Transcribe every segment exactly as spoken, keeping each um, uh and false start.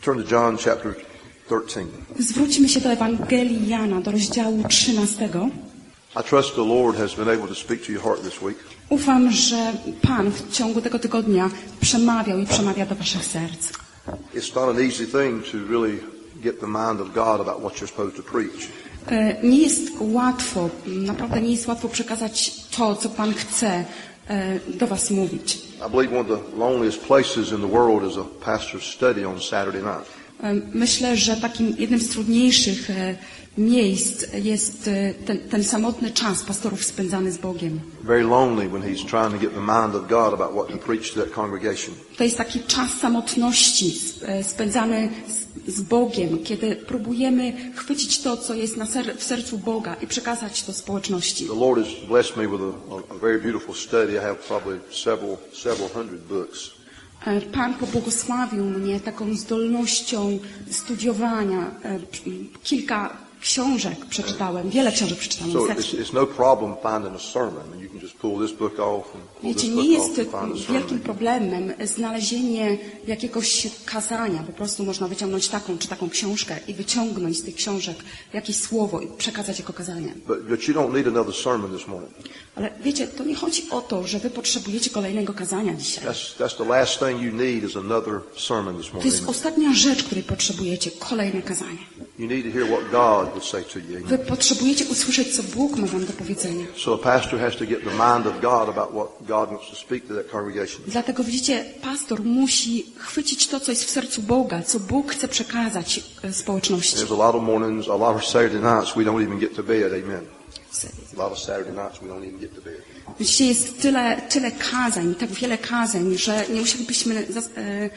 Turn to John chapter thirteen. Zwróćmy się do Ewangelii Jana, do rozdziału trzynastego. I trust the Lord has been able to speak to your heart this week. Ufam, że Pan w ciągu tego tygodnia przemawiał i przemawia do waszych serc. It's not an easy thing to really get the mind of God about what you're supposed to preach. Nie jest łatwo, naprawdę nie jest łatwo przekazać to, co Pan chce do was mówić. I believe one of the loneliest places in the world is a pastor's study on Saturday night. Myślę, że takim jednym z trudniejszych miejsc jest ten, ten samotny czas pastorów spędzany z Bogiem. Very lonely when he's trying to get the mind of God about what to preach to that congregation. To jest taki czas samotności spędzany z, z Bogiem, kiedy próbujemy chwycić to, co jest na ser, w sercu Boga i przekazać to społeczności. The Lord has blessed me with a, a very beautiful study. I have probably several several hundred books. Pan pobłogosławił mnie taką zdolnością studiowania. Kilka książek przeczytałem, wiele książek przeczytałem. So it's, it's no problem finding a sermon. You can just pull this book off and pull Wiecie, this nie book jest off and find a wielkim sermon. problemem znalezienie jakiegoś kazania. Po prostu można wyciągnąć taką czy taką książkę i wyciągnąć z tych książek jakieś słowo i przekazać jako kazanie. But, but you don't need another sermon this morning. Ale wiecie, to nie chodzi o to, że wy potrzebujecie kolejnego kazania dzisiaj. That's, that's the last thing you need is another sermon this To morning. jest ostatnia rzecz, której potrzebujecie, kolejne kazanie. You need to hear what God would say to you. Wy potrzebujecie usłyszeć, co Bóg ma wam do powiedzenia. So a pastor has to get the mind of God about what God wants to speak to that congregation. Dlatego widzicie, pastor musi chwycić to, co jest w sercu Boga, co Bóg chce przekazać społeczności. There's a lot of mornings, a lot of Saturday nights we don't even get to bed. Amen. A lot of Saturday nights we don't even get to bed. Widzicie, jest tyle, tyle kazań, tak wiele kazań, że nie musielibyśmy zas, e,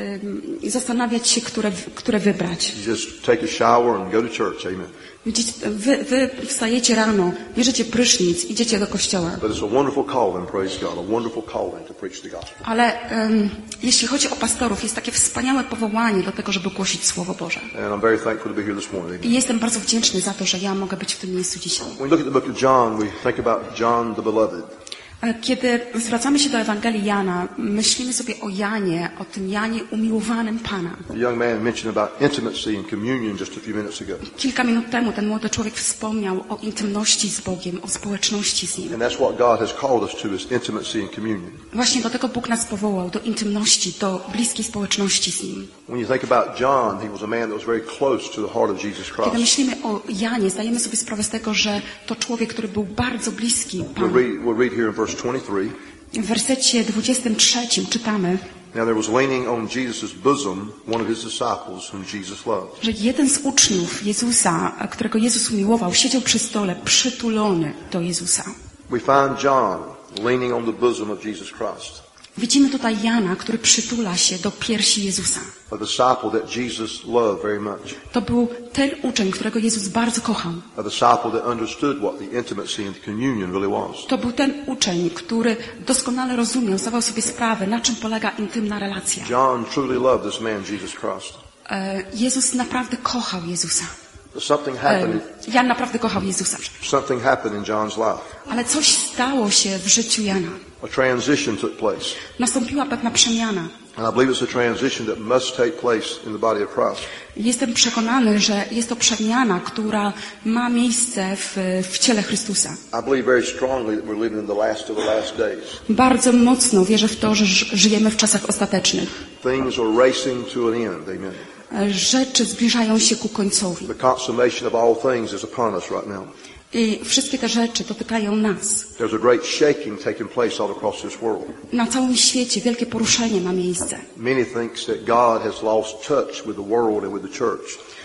e, zastanawiać się, które, które wybrać. You just take a shower and go to church. Amen. Widzicie, wy, wy wstajecie rano, bierzecie prysznic, idziecie do kościoła. But it's a wonderful calling, praise God, a wonderful calling to preach the gospel. Ale um, jeśli chodzi o pastorów, jest takie wspaniałe powołanie do tego, żeby głosić Słowo Boże. And I'm very thankful to be here this morning. I jestem bardzo wdzięczny za to, że ja mogę być w tym miejscu dzisiaj. When we look at the book of John, we think about John the Beloved. Kiedy zwracamy się do Ewangelii Jana, myślimy sobie o Janie, o tym Janie umiłowanym Pana. The young man mentioned about intimacy and communion just a few minutes ago. Kilka minut temu ten młody człowiek wspomniał o intymności z Bogiem, o społeczności z Nim. And that's what God has called us to, is intimacy and communion. Właśnie do tego Bóg nas powołał, do intymności, do bliskiej społeczności z Nim. When you think about John, he was a man that was very close to the heart of Jesus Kiedy Christ. myślimy o Janie, zdajemy sobie sprawę z tego, że to człowiek, który był bardzo bliski We'll Panu. read, we'll read here in verse twenty-three. W wersecie dwudziestym trzecim czytamy, Now there was leaning on Jesus' bosom one of his disciples whom Jesus loved. że jeden z uczniów Jezusa, którego Jezus umiłował, siedział przy stole przytulony do Jezusa. We find John leaning on the bosom of Jesus Christ. Widzimy tutaj Jana, który przytula się do piersi Jezusa. A disciple that Jesus loved very much. To był ten uczeń, którego Jezus bardzo kochał. A disciple that understood what the intimacy and communion really was. To był ten uczeń, który doskonale rozumiał, zdawał sobie sprawę, na czym polega intymna relacja. John truly loved this man, Jesus Christ. Jezus naprawdę kochał Jezusa. But something happened. Jan naprawdę kochał Jezusa. Something happened in John's life. Ale coś stało się w życiu Jana. A transition took place. Nastąpiła pewna przemiana. And I believe it's a transition that must take place in the body of Christ. Jestem przekonany, że jest to przemiana, która ma miejsce w, w ciele Chrystusa. I believe very strongly that we're living in the last of the last days. Bardzo mocno wierzę w to, że żyjemy w czasach ostatecznych. Things are racing to an end. Amen. Rzeczy zbliżają się ku końcowi. The consummation of all things is upon us right now. I wszystkie te rzeczy dotykają nas. There's a great shaking taking place all across this world. Na całym świecie wielkie poruszenie ma miejsce. Many think that God has lost touch with the world and with the church.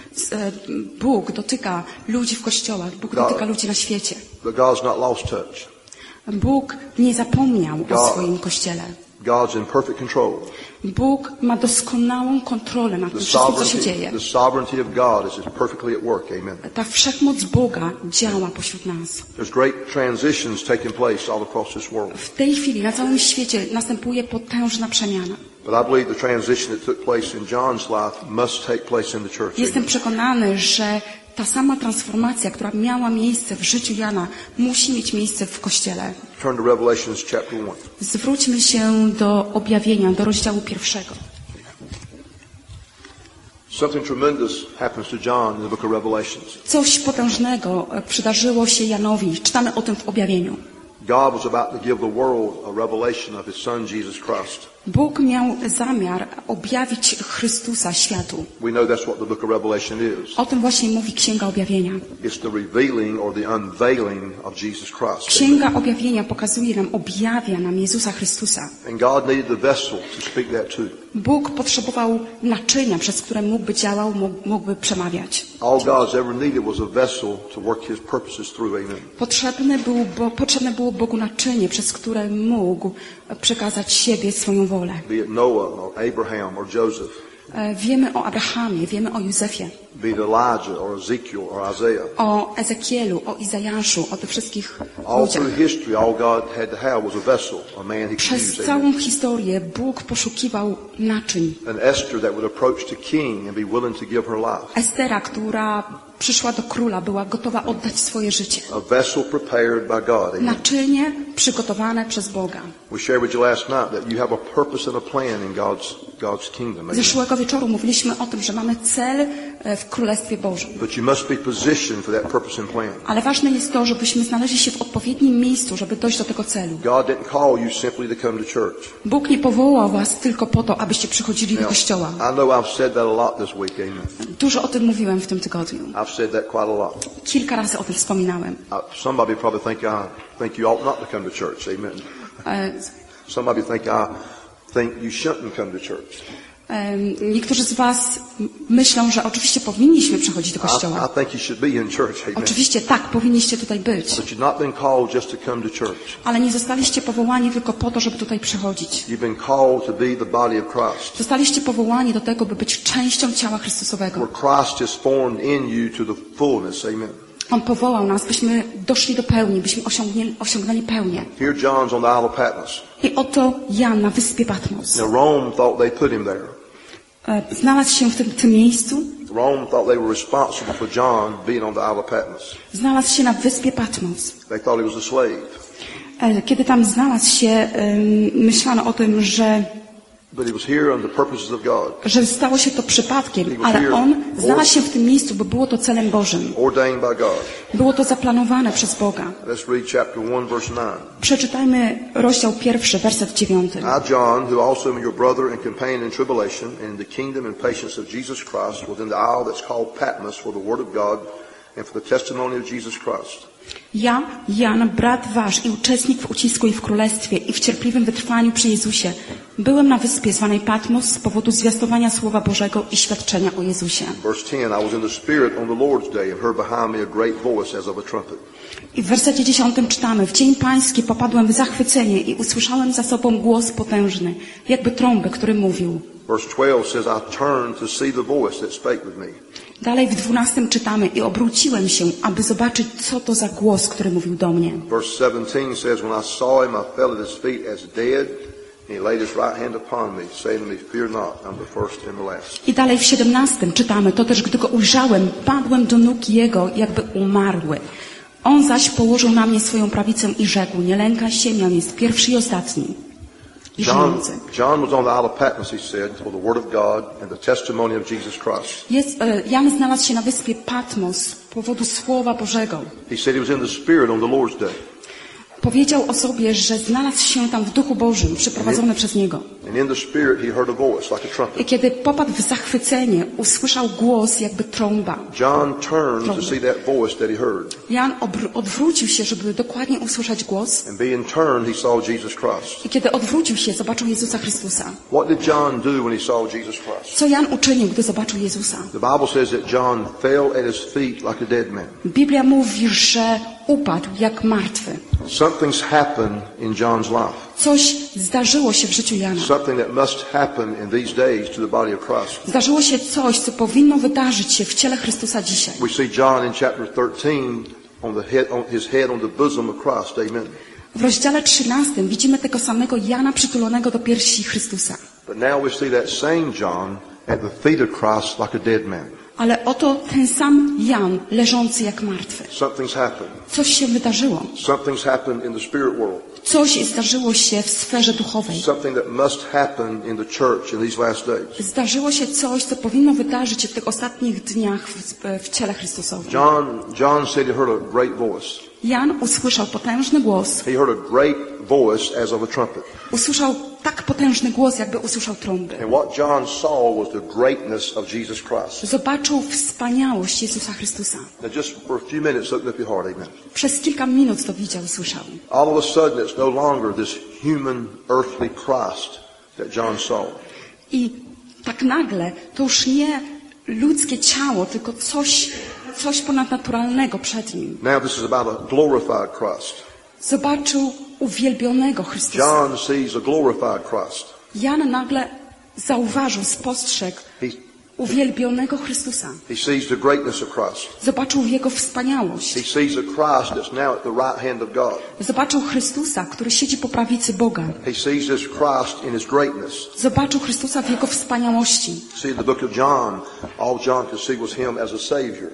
Bóg dotyka ludzi w kościołach, Bóg God, dotyka ludzi na świecie. But God's not lost touch. Bóg nie zapomniał God, o swoim kościele. God's in perfect control. Bóg ma doskonałą kontrolę nad tym The wszystkim, co się sovereignty, dzieje. the sovereignty of God is perfectly at work. Amen. Ta wszechmoc Boga działa pośród nas. There's great transitions taking place all across this world. W tej chwili na całym świecie następuje potężna przemiana. But I believe the transition that took place in John's life must take place in the church. Jestem przekonany, że ta sama transformacja, która miała miejsce w życiu Jana, musi mieć miejsce w Kościele. Turn to Revelations chapter one. Zwróćmy się do objawienia, do rozdziału pierwszego. Something tremendous happens to John in the book of Revelations. Coś potężnego przydarzyło się Janowi. Czytamy o tym w objawieniu. God was about to give the world a revelation of His Son Jesus Christ. Bóg miał zamiar objawić Chrystusa światu. We know that's what the book of Revelation is. O tym właśnie mówi Księga Objawienia. It's the revealing or the unveiling of Jesus Christ. Księga Objawienia pokazuje nam, objawia nam Jezusa Chrystusa. And God needed the vessel to speak that to. Bóg potrzebował naczynia, przez które mógłby działał, mógłby przemawiać. All God's ever needed was a vessel to work His purposes through. Amen. Potrzebne było, bo, potrzebne było Bogu naczynie, przez które mógł przekazać siebie, swoją wolę. Be it Noah or Abraham or Joseph. Wiemy o Abrahamie, wiemy o Józefie. Be it Elijah or Ezekiel or Isaiah. O Ezekielu, o Izajaszu, o tych wszystkich All ludziach. through history, all God had to have was a vessel, a man He could Przez use. całą historię Bóg poszukiwał naczyń. An Esther that would approach the king and be willing to give her life. Estera, która przyszła do króla, była gotowa oddać swoje życie. A vessel prepared by God. Amen. Naczynie przygotowane przez Boga. We shared with you last night that you have a purpose and a plan in God's God's kingdom. Amen. Zeszłego wieczoru mówiliśmy o tym, że mamy cel w Królestwie Bożym. But you must be positioned for that purpose and plan. Ale ważne jest to, żebyśmy znaleźli się w odpowiednim miejscu, żeby dojść do tego celu. God didn't call you simply to come to church. Bóg nie powołał was tylko po to, abyście przychodzili do Now, kościoła. I know I've said that a lot this week. Amen. Dużo o tym mówiłem w tym tygodniu. I've said that quite a lot. Kilka razy o tym wspominałem. Uh, somebody probably think I think you ought not to come to church. Amen. E, Somebody think I think you shouldn't come to church. e, niektórzy z was myślą, że oczywiście powinniśmy przychodzić do I, kościoła. I think you should be in church. Amen. Oczywiście tak, powinniście tutaj być. But you've not been called just to come to church. Ale nie zostaliście powołani tylko po to, żeby tutaj przychodzić. You've been called to be the body of Christ. Zostaliście powołani do tego, by być częścią ciała Chrystusowego. Where Christ is formed in you to the fullness. Amen. On powołał nas, byśmy doszli do pełni, byśmy osiągnęli, osiągnęli pełnię. Here John's on the Isle of Patmos. I oto Jan na wyspie Patmos. Now Rome thought they put him there. E, Znalazł się w tym, tym miejscu, Rome thought they were responsible for John being on the Isle of Patmos. znalazł się na wyspie Patmos. They thought he was a slave. E, Kiedy tam znalazł się, em, myślano o tym, że, But he was here on the purposes of God. że stało się to przypadkiem, ale on znalazł się w tym miejscu, bo było to celem Bożym. Ordained by God. Było to zaplanowane przez Boga. Let's read chapter one, verse nine. Przeczytajmy rozdział pierwszy, werset dziewiąty. I, John, who also am your brother and companion in tribulation and in the kingdom and patience of Jesus Christ, was in the isle that's called Patmos for the word of God and for the testimony of Jesus Christ. Ja, Jan, brat wasz i uczestnik w ucisku i w królestwie i w cierpliwym wytrwaniu przy Jezusie, byłem na wyspie zwanej Patmos z powodu zwiastowania Słowa Bożego i świadczenia o Jezusie. Verse ten, I was in the Spirit on the Lord's day and heard behind me a great voice as of a trumpet. I w wersecie dziesiątym czytamy: w dzień pański popadłem w zachwycenie i usłyszałem za sobą głos potężny, jakby trąby, który mówił. Verse twelve says, I turned to see the voice that spake with me. Dalej w dwunastym czytamy: i obróciłem się, aby zobaczyć, co to za głos, który mówił do mnie. Verse seventeen says, when I saw him, I fell at his feet as dead, and he laid his right hand upon me, saying to me, fear not, I'm the first and the last. I dalej w siedemnastym czytamy: to też gdy go ujrzałem, padłem do nóg jego, jakby umarły. On zaś położył na mnie swoją prawicę i rzekł: nie lękaj się, miał jest pierwszy i ostatni. I John, żyjący. John was on the Isle of Patmos, he said, for the word of God and the testimony of Jesus Christ. Jest, e, Jan znalazł się na wyspie Patmos z powodu Słowa Bożego. He said he was in the Spirit on the Lord's day. Powiedział o sobie, że znalazł się tam w Duchu Bożym, przyprowadzony przez Niego. And in the Spirit he heard a voice like a I trumpet. kiedy popadł w zachwycenie, usłyszał głos jakby trąba. John turned to see that voice that he heard. Jan obr- odwrócił się, żeby dokładnie usłyszeć głos. And being turned, he saw Jesus Christ. I kiedy odwrócił się, zobaczył Jezusa Chrystusa. What did John do when he saw Jesus Christ? Co Jan uczynił, gdy zobaczył Jezusa? The Bible says that John fell at his feet like a dead man. Biblia mówi, że upadł jak martwy. Something's happened in John's life. Coś zdarzyło się w życiu Jana. Something that must happen in these days to the body of Christ. Zdarzyło się coś, co powinno wydarzyć się w ciele Chrystusa dzisiaj. We see John in chapter thirteen on the head, on his head on the bosom of Christ. Amen. W rozdziale trzynastym widzimy tego samego Jana przytulonego do piersi Chrystusa. But now we see that same John at the feet of Christ like a dead man. Ale oto ten sam Jan, leżący jak martwy. Something's happened. Coś się wydarzyło. Something's happened in the spirit world. Coś zdarzyło się w sferze duchowej. Something that must happen in the church in these last days. Zdarzyło się coś, co powinno wydarzyć się w tych ostatnich dniach w, w ciele Chrystusowym. John, John said he heard a great voice. Jan usłyszał potężny głos. He heard a great voice as of a trumpet. Usłyszał tak potężny głos, jakby usłyszał trąby. And what John saw was the greatness of Jesus Christ. Zobaczył wspaniałość Jezusa Chrystusa. Now just for a few minutes, open up your heart, amen. Przez kilka minut to widział i słyszał. All of a sudden, it's no longer this human, earthly Christ that John saw. I tak nagle to już nie ludzkie ciało, tylko coś, coś ponadnaturalnego przed nim. Now this is about a glorified Christ. Zobaczył uwielbionego Chrystusa. John sees a glorified Christ. Jan nagle zauważył, spostrzegł He, uwielbionego Chrystusa. he sees the greatness of Christ. Zobaczył Jego wspaniałość. He sees a Christ that's now at the right hand of God. Zobaczył Chrystusa, który siedzi po prawicy Boga. He sees this Christ in his greatness. Zobaczył Chrystusa w Jego wspaniałości. See, in the book of John, all John could see was him as a Savior.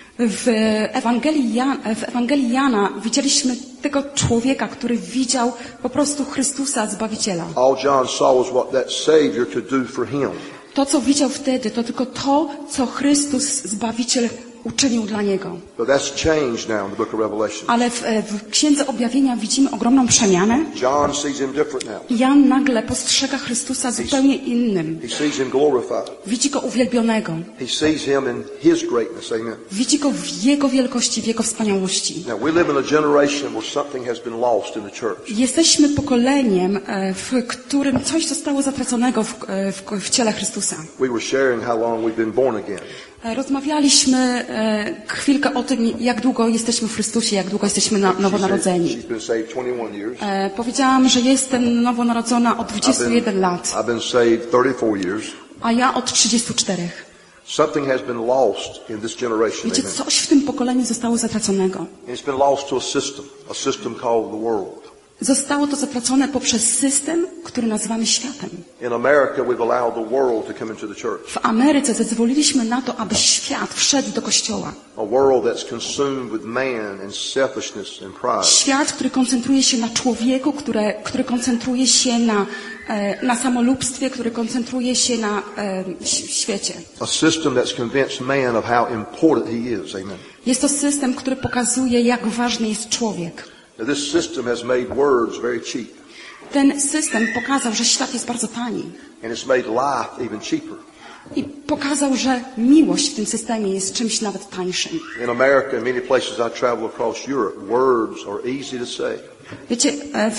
W Ewangelii, Jan, w Ewangelii Jana widzieliśmy tego człowieka, który widział po prostu Chrystusa, Zbawiciela. All John saw was what that Savior could do for him. To, co widział wtedy, to tylko to, co Chrystus, Zbawiciel, uczynił dla niego. But that's changed now in the book of Revelation. Ale w, w Księdze Objawienia widzimy ogromną przemianę. John sees him different now. Jan nagle postrzega Chrystusa zupełnie innym. He sees him glorified. Widzi Go uwielbionego. He sees him in his greatness. Amen. Widzi Go w Jego wielkości, w Jego wspaniałości. Now we live in a generation where something has been lost in the church. Jesteśmy pokoleniem, e, w którym coś zostało zatraconego w, e, w, w ciele Chrystusa. We were sharing how long we've been born again. E, Rozmawialiśmy e, chwilkę o tym, jak długo jesteśmy w Chrystusie, jak długo jesteśmy na, She said nowonarodzeni. she's been saved twenty-one years. E, Powiedziałam, że jestem nowonarodzona od I've dwudziestu been, jeden lat, I've been saved thirty-four years. a ja od trzydziestu czterech. Something has been lost in this generation. Wiecie, Amen. coś w tym pokoleniu zostało zatraconego. And it's been lost to a system, a system called the world. Zostało to zatracone poprzez system, który nazywamy światem. In America, we've allowed the world to come into the church. W Ameryce zezwoliliśmy na to, aby świat wszedł do Kościoła. A world that's consumed with man and selfishness and pride. Świat, który koncentruje się na człowieku, które, który koncentruje się na, e, na samolubstwie, który koncentruje się na e, świecie. A system that's convinced man of how important he is. Amen. Jest to system, który pokazuje, jak ważny jest człowiek. Now, this system has made words very cheap. Ten system pokazał, że świat jest bardzo tani. And it's made life even cheaper. I pokazał, że miłość w tym systemie jest czymś nawet tańszym. In America and many places I travel across Europe, words are easy to say. Wiecie, w,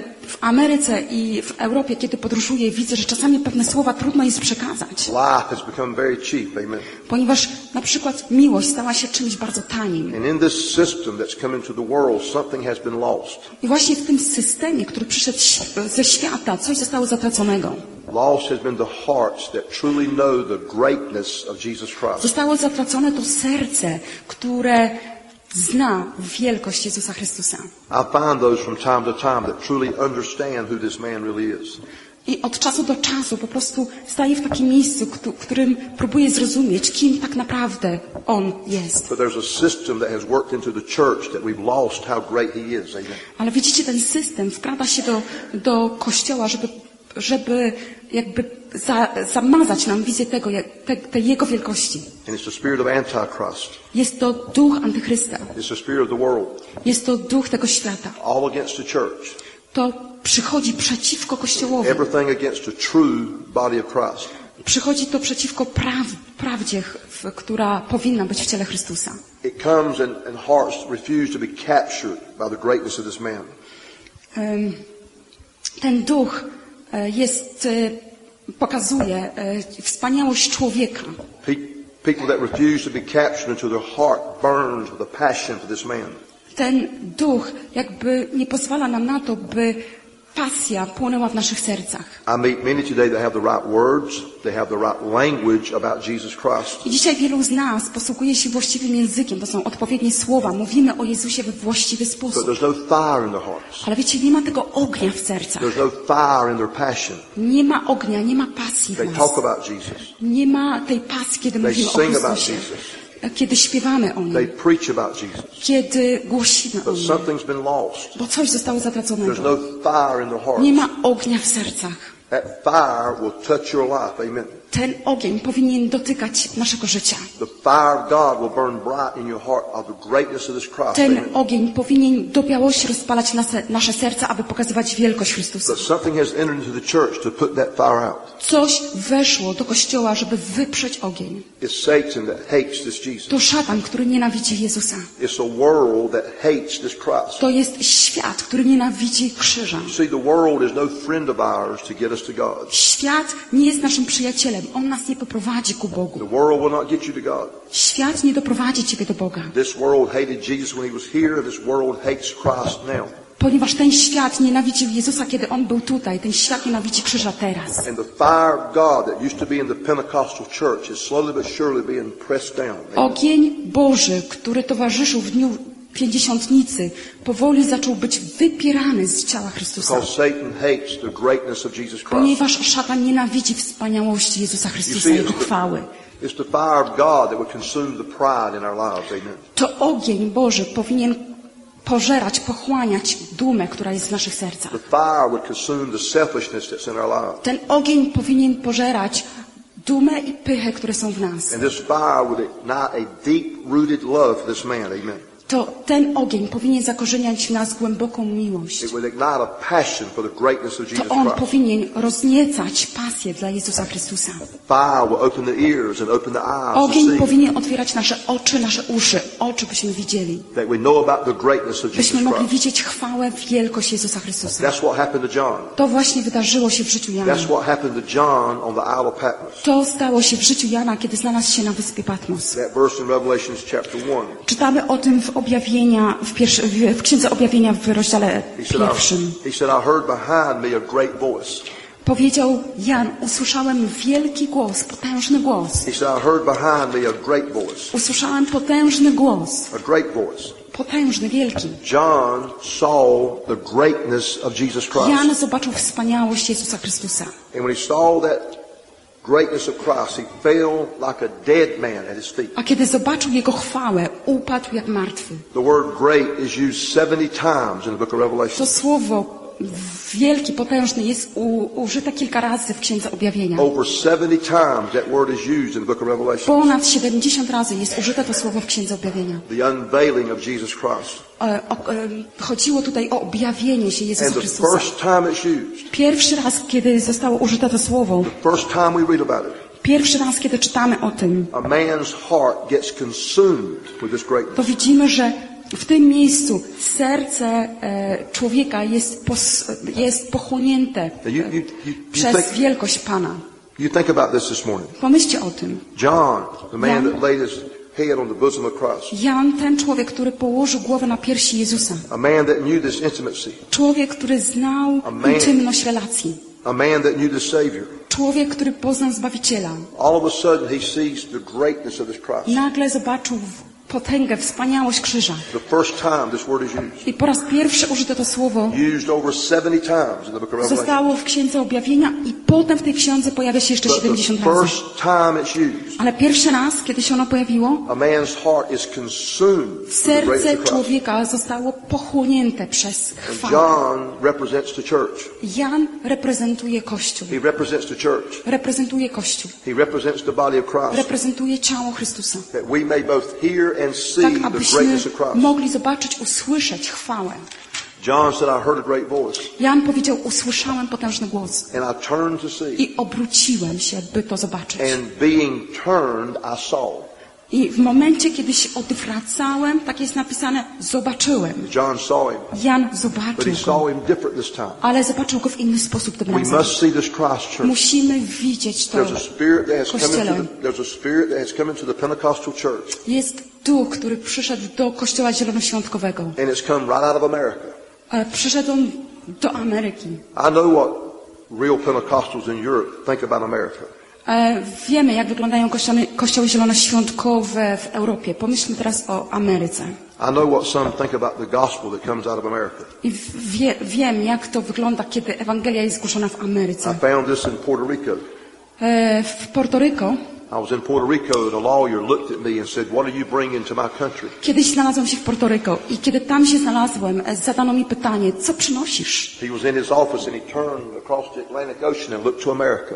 w Ameryce i w Europie, kiedy podróżuję, widzę, że czasami pewne słowa trudno jest przekazać. Life has become very cheap. Amen. Ponieważ na przykład miłość stała się czymś bardzo tanim. And in this system that's come into the world, something has been lost. I właśnie w tym systemie, który przyszedł ze świata, coś zostało zatraconego. Lost has been the hearts that truly know the greatness of Jesus Christ. Zostało zatracone to serce, które zna wielkość Jezusa Chrystusa. I find those from time to time that truly understand who this man really is. I od czasu do czasu po prostu staję w takim miejscu, w którym próbuję zrozumieć, kim tak naprawdę On jest. But there's a system that has worked into the church that we've lost how great he is. Amen. Ale widzicie, ten system wkrada się do, do Kościoła, żeby, żeby jakby za, zamazać nam wizję tego, jak, te, tej Jego wielkości. And it's the spirit of Antichrist. Jest to duch Antychrysta. It's the spirit of the world. Jest to duch tego świata. All against the church. To przychodzi przeciwko Kościołowi. Everything against the true body of Christ. Przychodzi to przeciwko praw, prawdzie, w, która powinna być w ciele Chrystusa. It comes and, and hearts refuse to be captured by the greatness of this man. Um, ten duch e, jest, e, pokazuje e, wspaniałość człowieka. Pe- People that refuse to be captured until their heart burns with a passion for this man. Ten duch jakby nie pozwala nam na to, by pasja płonęła w naszych sercach. I meet many today that have the right words, they have the right language about Jesus Christ. I dzisiaj wielu z nas posługuje się właściwym językiem, to są odpowiednie słowa, mówimy o Jezusie we właściwy But sposób. there's no fire in their hearts. Ale wiecie, nie ma tego ognia w sercach. There's no fire in their passion. Nie ma ognia, nie ma pasji w They nas. talk about Jesus. Nie ma tej pasji, kiedy They mówimy o sing about Chrystusie, Jesus. kiedy śpiewamy o They Nim, preach about Jesus. kiedy głosimy o But Nim, something's been lost. bo coś zostało There's zatraconego. no fire in their hearts. Nie ma ognia w sercach. That fire will touch your life. Amen. Ten ogień powinien dotykać naszego życia. The fire of God will burn bright in your heart of the greatness of this Christ. Ten Amen. ogień powinien do białości rozpalać nasze, nasze serca, aby pokazywać wielkość Chrystusa. But something has entered into the church to put that fire out. Coś weszło do Kościoła, żeby wyprzeć ogień. It's Satan that hates this Jesus. To szatan, który nienawidzi Jezusa. It's a world that hates this Christ. To jest świat, który nienawidzi krzyża. You see, the world is no friend of ours to get us to God. Świat nie jest naszym przyjacielem. On nas nie poprowadzi ku Bogu. The world will not get you to God. Świat nie doprowadzi ciebie do Boga. This world hated Jesus when he was here. This world hates Christ now. Ponieważ ten świat nienawidził Jezusa, kiedy On był tutaj. Ten świat nienawidzi krzyża teraz. And the fire of God that used to be in the Pentecostal church is slowly but surely being pressed down. Ogień Boży, który towarzyszył w dniu Pięćdziesiątnicy, powoli zaczął być wypierany z ciała Chrystusa. Because Satan hates the greatness of Jesus Christ. Ponieważ szatan nienawidzi wspaniałości Jezusa Chrystusa, Jego chwały. It's the fire of God that would consume the pride in our lives. Amen. To ogień Boży powinien pożerać, pochłaniać dumę, która jest w naszych sercach. The fire would consume the selfishness that's in our lives. Ten ogień powinien pożerać dumę i pychę, które są w nas. And this fire would ignite a deep-rooted love for this man. Amen. To ten ogień powinien zakorzeniać w nas głęboką miłość. It would ignite a passion for the greatness of Jesus To On Christ. powinien rozniecać pasję dla Jezusa Chrystusa. Fire will open the ears and open the eyes to Ogień see powinien otwierać nasze oczy, nasze uszy, oczy byśmy widzieli. that we know about the greatness of Jesus Byśmy mogli Christ. widzieć chwałę, wielkość Jezusa Chrystusa. That's what happened to John. To właśnie wydarzyło się w życiu Jana. That's what happened to John on the Isle of Patmos. To stało się w życiu Jana, kiedy znalazł się na wyspie Patmos. That verse in Revelation chapter one. Czytamy o tym w objawienia, w, pierwszy, w, w Księdze Objawienia w rozdziale He said, pierwszym. I, he said, I heard behind me a great voice. Powiedział Jan, usłyszałem wielki głos, potężny głos. He said, I heard behind me a great voice. Usłyszałem potężny głos, A great voice. potężny, wielki. John saw the greatness of Jesus Christ. Jan zobaczył wspaniałość Jezusa Chrystusa. And when he saw that greatness of Christ, he fell like a dead man at his feet. A kiedy zobaczył Jego chwałę, upadł jak martwy. The word great is used seventy times in the book of Revelation. To słowo wielki, potężny jest u, użyte kilka razy w Księdze Objawienia. Over seventy times that word is used in the book of Revelation. Ponad siedemdziesiąt razy jest użyte to słowo w Księdze Objawienia. The unveiling of Jesus Christ. E, o, e, chodziło tutaj o objawienie się Jezusa And the Chrystusa. first time it's used, Pierwszy raz, kiedy zostało użyte to słowo, the first time we read about it, pierwszy raz, kiedy czytamy o tym, a man's heart gets consumed with this greatness. to widzimy, że w tym miejscu serce e, człowieka jest, pos, jest pochłonięte Now you, you, you, you, przez think, wielkość Pana. you think about this this morning. Pomyślcie o tym. John, the man Jan. that laid his head on the bosom of Christ. Jan, ten człowiek, który położył głowę na piersi Jezusa. A man that knew this intimacy. Człowiek, który znał A man. intymność relacji. A man that knew the Savior. Człowiek, który poznał Zbawiciela. All of a sudden he sees the greatness of this Christ. Nagle zobaczył potęgę, wspaniałość krzyża. The first time this word is used. I po raz pierwszy użyto to słowo. Used over seventy times in the book of Revelation. Zostało w Księdze Objawienia i potem w tej księdze pojawia się jeszcze But the siedemdziesiąt razy. first time it's used, Ale pierwszy raz, kiedy się ono pojawiło, a man's heart is consumed with the greatness serce of Christ. człowieka zostało pochłonięte przez And chwałę. John represents the church. Jan reprezentuje Kościół. He represents the church. Reprezentuje Kościół. He represents the body of Christ. Reprezentuje ciało Chrystusa. That we may both hear and see Tak, the abyśmy greatness of Christ. mogli zobaczyć, usłyszeć chwałę. John said, I heard a great voice. Jan powiedział, usłyszałem potężny głos And I turned to see. i obróciłem się, by to zobaczyć. And being turned, I saw. I w momencie, kiedy się odwracałem, tak jest napisane, zobaczyłem. John saw him. Jan But zobaczył he go, saw him different this time. ale zobaczył go w inny sposób tym We razem. must see this Christ church. Musimy widzieć to There's a spirit that has come Kościele. into the, there's a spirit that has come into the Pentecostal church. Jest duch, który przyszedł do Kościoła Zielonoświątkowego. And it's come right out of America. E, Przyszedł on do Ameryki. I know what real Pentecostals in Europe think about America. E, wiemy, jak wyglądają kościoły, kościoły zielonoświątkowe w Europie. Pomyślmy teraz o Ameryce. I know what some think about the gospel that comes out of America. I wie, wiem, jak to wygląda, kiedy Ewangelia jest głoszona w Ameryce. I found this in Puerto Rico. E, w Porto Rico I was in Puerto Rico and a lawyer looked at me and said, "What are you bringing to my country?" Kiedyś znalazłem się w Porto Rico i kiedy tam się znalazłem, e, zadano mi pytanie, co przynosisz? He was in his office and he turned across the Atlantic Ocean and looked to America.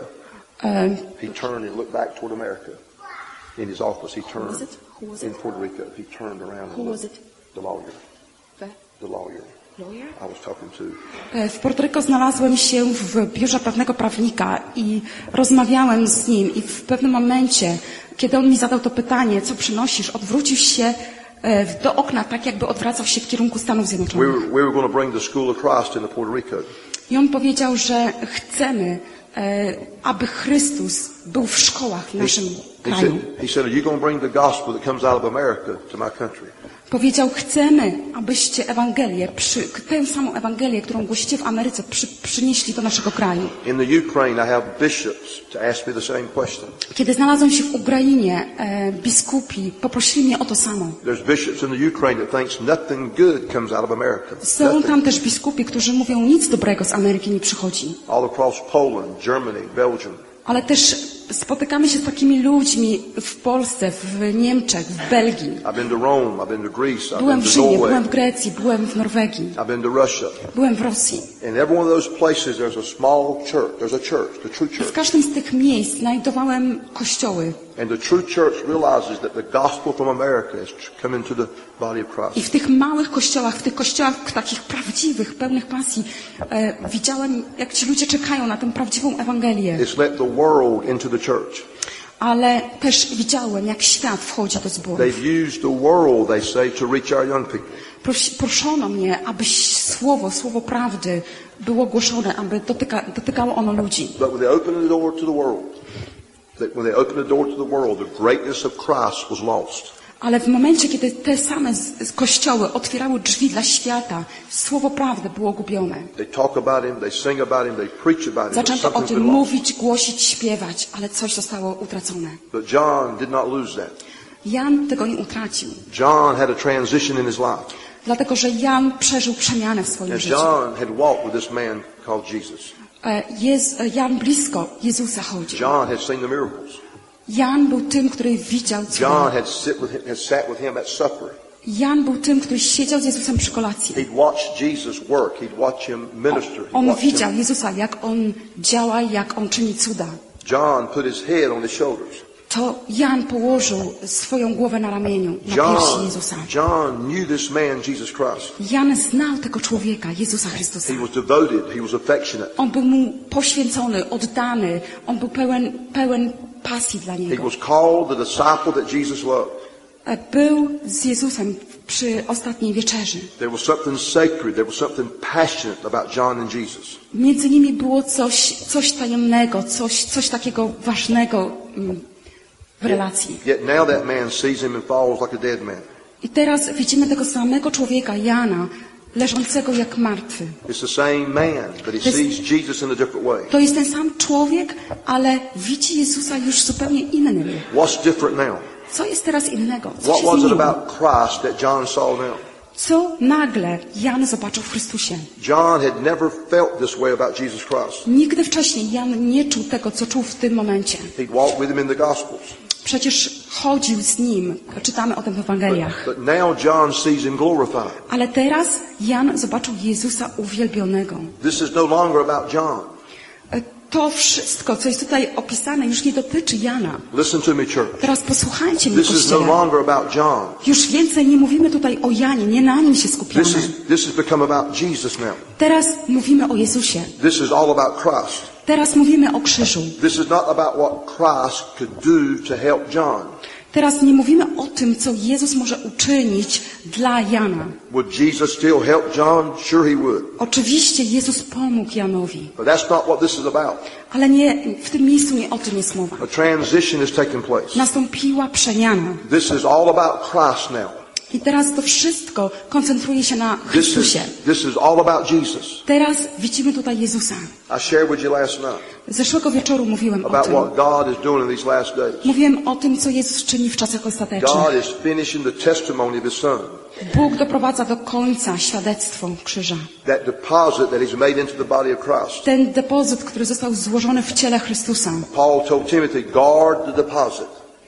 E, He turned and looked back toward America. In his office, he turned was it? Who was in it? Puerto Rico. He turned around. Who and was looked. it? The lawyer. The The lawyer. lawyer? I was talking to. E, W Porto Rico znalazłem się w biurze prawnego prawnika i rozmawiałem z nim i w pewnym momencie, kiedy on mi zadał to pytanie, co przynosisz, odwrócił się e, do okna, tak jakby odwracał się w kierunku Stanów We Zjednoczonych. were, we were going to bring the School of Christ into Puerto Rico. I on powiedział, że chcemy, e, aby Chrystus był w szkołach w naszym He kraju. said, he said, "Are you going to bring the gospel that comes out of America to my country?" Powiedział, chcemy, abyście Ewangelię, przy, tę samą Ewangelię, którą głosicie w Ameryce, przy, przynieśli do naszego kraju. In the Ukraine, I have bishops to ask me the same question. Kiedy znalazłem się w Ukrainie, e, biskupi poprosili mnie o to samo. There's bishops in the Ukraine that thinks nothing good comes out of America. Są Nothing. tam też biskupi, którzy mówią, nic dobrego z Ameryki nie przychodzi. All across Poland, Germany, Belgium. Ale też spotykamy się z takimi ludźmi w Polsce, w Niemczech, w Belgii. I've been to Rome, I've been to Greece, I've Byłem been w to Rzymie, byłem Norway, w Grecji, byłem w Norwegii, I've been to Russia. byłem w Rosji. In every one of those places, there's a small church. There's a church, the true W church. każdym z tych miejsc znajdowałem kościoły. And the true church realizes that the gospel from America has come into the body of I Christ. w tych małych kościołach, w tych kościołach takich prawdziwych, pełnych pasji, e, widziałem, jak ci ludzie czekają na tę prawdziwą Ewangelię. It's let the world into the church. Ale też widziałem, jak świat wchodzi do zboru. They've used the world, they say, to reach our young people. Prosi, proszono mnie, aby słowo, słowo prawdy było głoszone, aby dotyka, dotykało ono ludzi. But when they opened the door to the world, that when they opened the door to the world, the greatness of Christ was lost. Ale w momencie, kiedy te same z, z kościoły otwierały drzwi dla świata, słowo prawdy było gubione. They talk about him, they sing about him, they preach about him, but Zaczęto o something's tym been lost. mówić, głosić, śpiewać, ale coś zostało utracone. But John did not lose that. Jan tego nie utracił, John had a transition in his life. dlatego że Jan przeżył przemianę w swoim And życiu. John had walked with this man called Jesus. E, Jez, Jan blisko Jezusa chodził. John had seen the miracles. Jan był tym, który widział John cuda. had, sit with him, had sat with him at supper. Jan był tym, który siedział z Jezusem przy kolacji. He'd watched Jesus work. He'd watched him minister. He'd On watched widział him. Jezusa, jak On działa, jak On czyni cuda. John put his head on his shoulders. To Jan położył swoją głowę na ramieniu, na piersi John, Jezusa. John knew this man, Jesus Christ. Jan znał tego człowieka, Jezusa Chrystusa. He was devoted. He was affectionate. On był mu poświęcony, oddany. On był pełen, pełen pasji dla He Niego. was called the disciple that Jesus loved. E, Był z Jezusem przy ostatniej wieczerzy. There was something sacred. There was something passionate about John and Jesus. Między nimi było coś, coś tajemnego, coś, coś takiego ważnego mm, w relacji. Yet now that man sees him and falls like a dead man. I teraz widzimy tego samego człowieka, Jana, leżącego jak martwy. It's the same man, but he This- sees Jesus in a different way. To jest ten sam człowiek, ale widzi Jezusa już zupełnie innym. What's different now? Co jest teraz innego? Co What się was it zmieniło? about Christ that John saw now? Co nagle Jan zobaczył w Chrystusie? John had never felt this way about Jesus Christ. Nigdy wcześniej Jan nie czuł tego, co czuł w tym momencie. He'd walked with him in the Gospels. Przecież chodził z nim, czytamy o tym w Ewangeliach. But now John sees him glorified. Ale teraz Jan zobaczył Jezusa uwielbionego. This is no longer about John. E, To wszystko, co jest tutaj opisane, już nie dotyczy Jana. Listen to me, church. Teraz posłuchajcie mnie, This is no Kościele. longer about John. Już więcej nie mówimy tutaj o Janie, nie na nim się skupiamy. This is, this has become about Jesus now. Teraz mówimy o Jezusie. This is all about Christ. Teraz mówimy o krzyżu. This is not about what Christ could do to help John. Teraz nie mówimy o tym, co Jezus może uczynić dla Jana. Would Jesus still help John? Sure he would. Oczywiście Jezus pomógł Janowi, But that's not what this is about. ale nie, w tym miejscu nie o tym jest mowa. A transition has taken place. Nastąpiła przemiana. This is all about Christ now. I teraz to wszystko koncentruje się na This is, Chrystusie. this is all about Jesus. Teraz widzimy tutaj Jezusa. I shared with you last night Zeszłego wieczoru mówiłem o about tym. what God is doing in these last days. Mówiłem o tym, co Jezus czyni w czasach God ostatecznych. is finishing the testimony of His Son. Bóg doprowadza do końca świadectwo krzyża. That deposit that He's made into the body of Christ. Ten depozyt, który został złożony w ciele Chrystusa. Paul told Timothy, guard the deposit.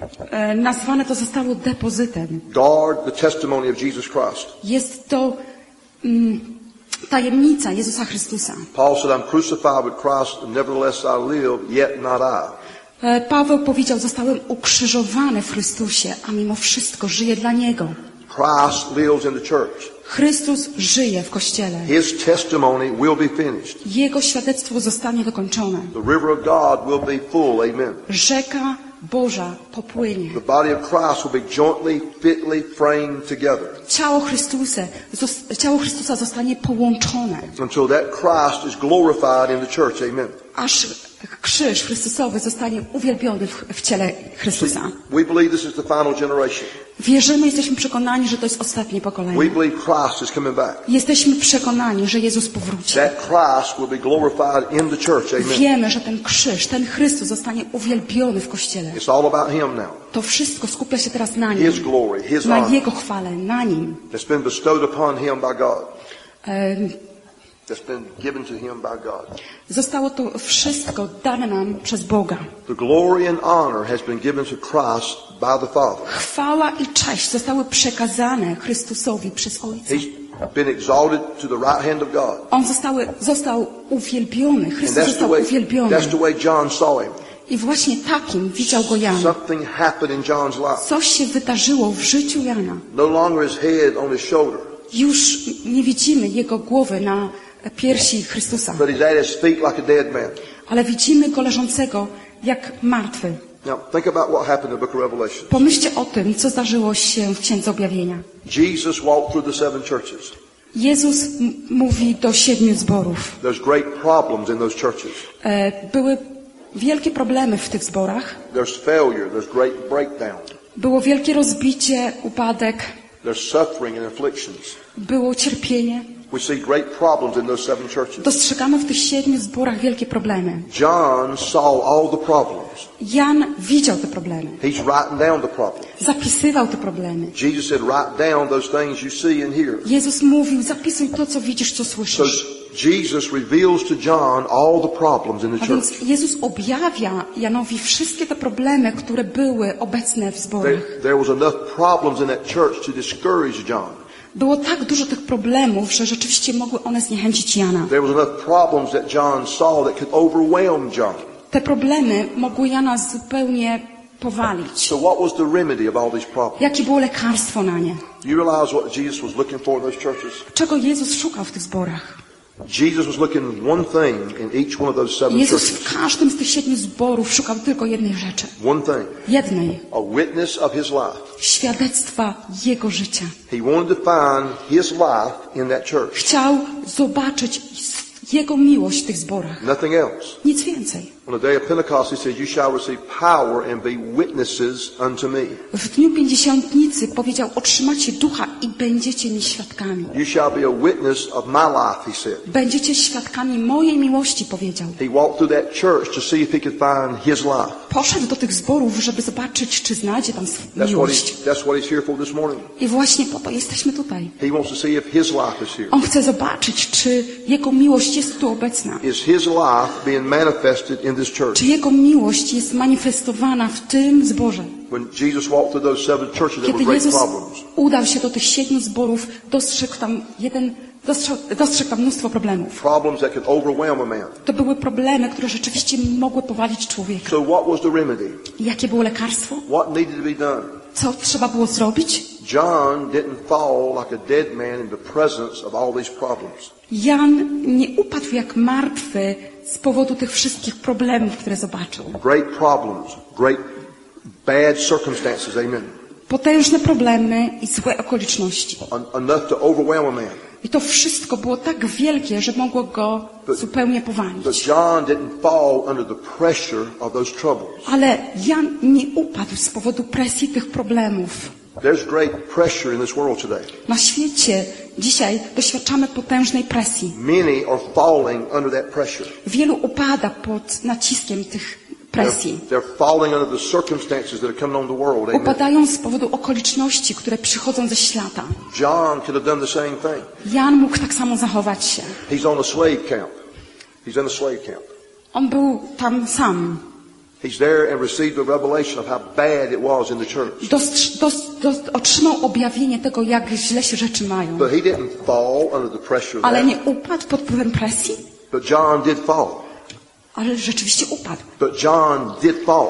E, nazwane to zostało depozytem. Guard the testimony of Jesus Christ. Jest to mm, tajemnica Jezusa Chrystusa. Paul said, I'm crucified with Christ, and nevertheless I live, yet not I. E, Paweł powiedział, zostałem ukrzyżowany w Chrystusie, a mimo wszystko żyję dla Niego. Christ lives in the church. Chrystus żyje w Kościele. His testimony will be finished. Jego świadectwo zostanie dokończone. The river of God will be full. Amen. Rzeka Boża popłynie. The body of Christ will be jointly, fitly framed together Ciało Chrystusa, zos- ciało Chrystusa zostanie połączone, until that Christ is glorified in the church. Amen. aż krzyż Chrystusowy zostanie uwielbiony w, w ciele Chrystusa. We believe this is the final generation. Wierzymy, jesteśmy przekonani, że to jest ostatnie We pokolenie. believe Christ is coming back. Jesteśmy przekonani, że Jezus powróci. That Christ will be glorified in the church. Amen. Wiemy, że ten krzyż, ten Chrystus zostanie uwielbiony w Kościele. It's all about Him now. To wszystko skupia się teraz na His Nim, glory, His na honor. Jego chwale, na Nim. That's been bestowed upon Him by God. Em, That's been given to Him by God. Zostało to wszystko dane nam przez Boga. The glory and honor has been given to Christ by the Father. Chwała i cześć zostały przekazane Chrystusowi przez Ojca. He's been exalted to the right hand of God. On zostały, został uwielbiony, And Chrystus that's the został way, uwielbiony. that's the way John saw Him. I właśnie takim widział go Jan. Something happened in John's life. Coś się wydarzyło w życiu Jana. No longer his head on his shoulder, Już nie widzimy jego głowy na piersi Chrystusa, but he's at his feet like a dead man. ale widzimy go leżącego jak martwy. Now, think about what happened in the book of Revelation. Pomyślcie o tym, co zdarzyło się w Księdze Objawienia. Jesus walked through the seven churches. Jezus m- mówi do siedmiu zborów. There's great problems in those churches. E, były wielkie problemy w tych zborach. There's failure. There's great breakdown. Było wielkie rozbicie, upadek, There's suffering and afflictions. było cierpienie. We see great problems in those seven churches. Dostrzegamy w tych siedmiu zborach wielkie problemy. John saw all the problems. Jan widział te problemy. He's writing down the problems. Zapisywał te problemy. Jesus said, write down those things you see and hear. Jezus mówił, zapisuj to, co widzisz, co So słyszysz. Jesus reveals to John all the problems in the A church. więc Jezus objawia Janowi wszystkie te problemy, które były obecne w There, zborach. there was enough problems in that church to discourage John. Było tak dużo tych problemów, że rzeczywiście mogły one zniechęcić Jana. There was enough problems that John saw that could overwhelm John. Te problemy mogły Jana zupełnie powalić. So what was the remedy of all these problems? Jakie było lekarstwo na nie? You realize what Jesus was looking for in those churches? Czego Jezus szukał w tych zborach? Jesus was looking one thing in each one of those seven Jezus churches. w każdym z tych siedmiu zborów szukał tylko jednej rzeczy. One thing. Jednej. A witness of his life. Świadectwa Jego życia. He wanted to find his life in that church. Chciał zobaczyć Jego miłość w tych zborach. Nothing else. Nic więcej. On the day of Pentecost, he said, you shall receive power and be witnesses unto me. W dniu Pięćdziesiątnicy powiedział, otrzymacie ducha i będziecie mi świadkami. You shall be a witness of my life, he said. Będziecie świadkami mojej miłości, powiedział. He walked through that church to see if he could find his life. Poszedł do tych zborów, żeby zobaczyć, czy znajdzie tam That's what, miłość. he, that's what he's here for this morning. I właśnie po to jesteśmy tutaj. He wants to see if his life is here. On chce zobaczyć, czy Jego miłość jest tu obecna. Is his life being manifested in this church? Czy Jego miłość jest manifestowana w tym zborze. When Jesus walked through those seven churches, there were Kiedy great Jezus problems. udał się do tych siedmiu zborów, dostrzegł tam jeden, dostrzegł, dostrzegł tam mnóstwo problemów. Problems that could overwhelm a man. To były problemy, które rzeczywiście mogły powalić człowieka. So what was the remedy? I jakie było lekarstwo? What needed to be done? Co trzeba było zrobić? John didn't fall like a dead man in the presence of all these problems. Jan nie upadł jak martwy z powodu tych wszystkich problemów, które zobaczył. Great problems, great bad circumstances, amen. Potężne problemy i złe okoliczności. En- enough to overwhelm a man. I to wszystko było tak wielkie, że mogło go zupełnie But powalić. John didn't fall under the pressure of those troubles. Ale Jan nie upadł z powodu presji tych problemów. There's great pressure in this world today. Na świecie dzisiaj doświadczamy potężnej presji. Many are falling under that pressure. Wielu upada pod naciskiem tych presji. They're, they're falling under the circumstances that are coming on the world. Amen. Upadają z powodu okoliczności, które przychodzą ze świata. John could have done the same thing. Jan mógł tak samo zachować się. He's on a slave camp. He's in a slave camp. On był tam sam. He's there and received the revelation of how bad it was in the church. Dostrz, dos, dos, otrzymał objawienie tego, jak źle się rzeczy mają. But he didn't fall under the pressure of Ale that. nie upadł pod wpływem presji, But John did fall. ale rzeczywiście upadł. But John did fall.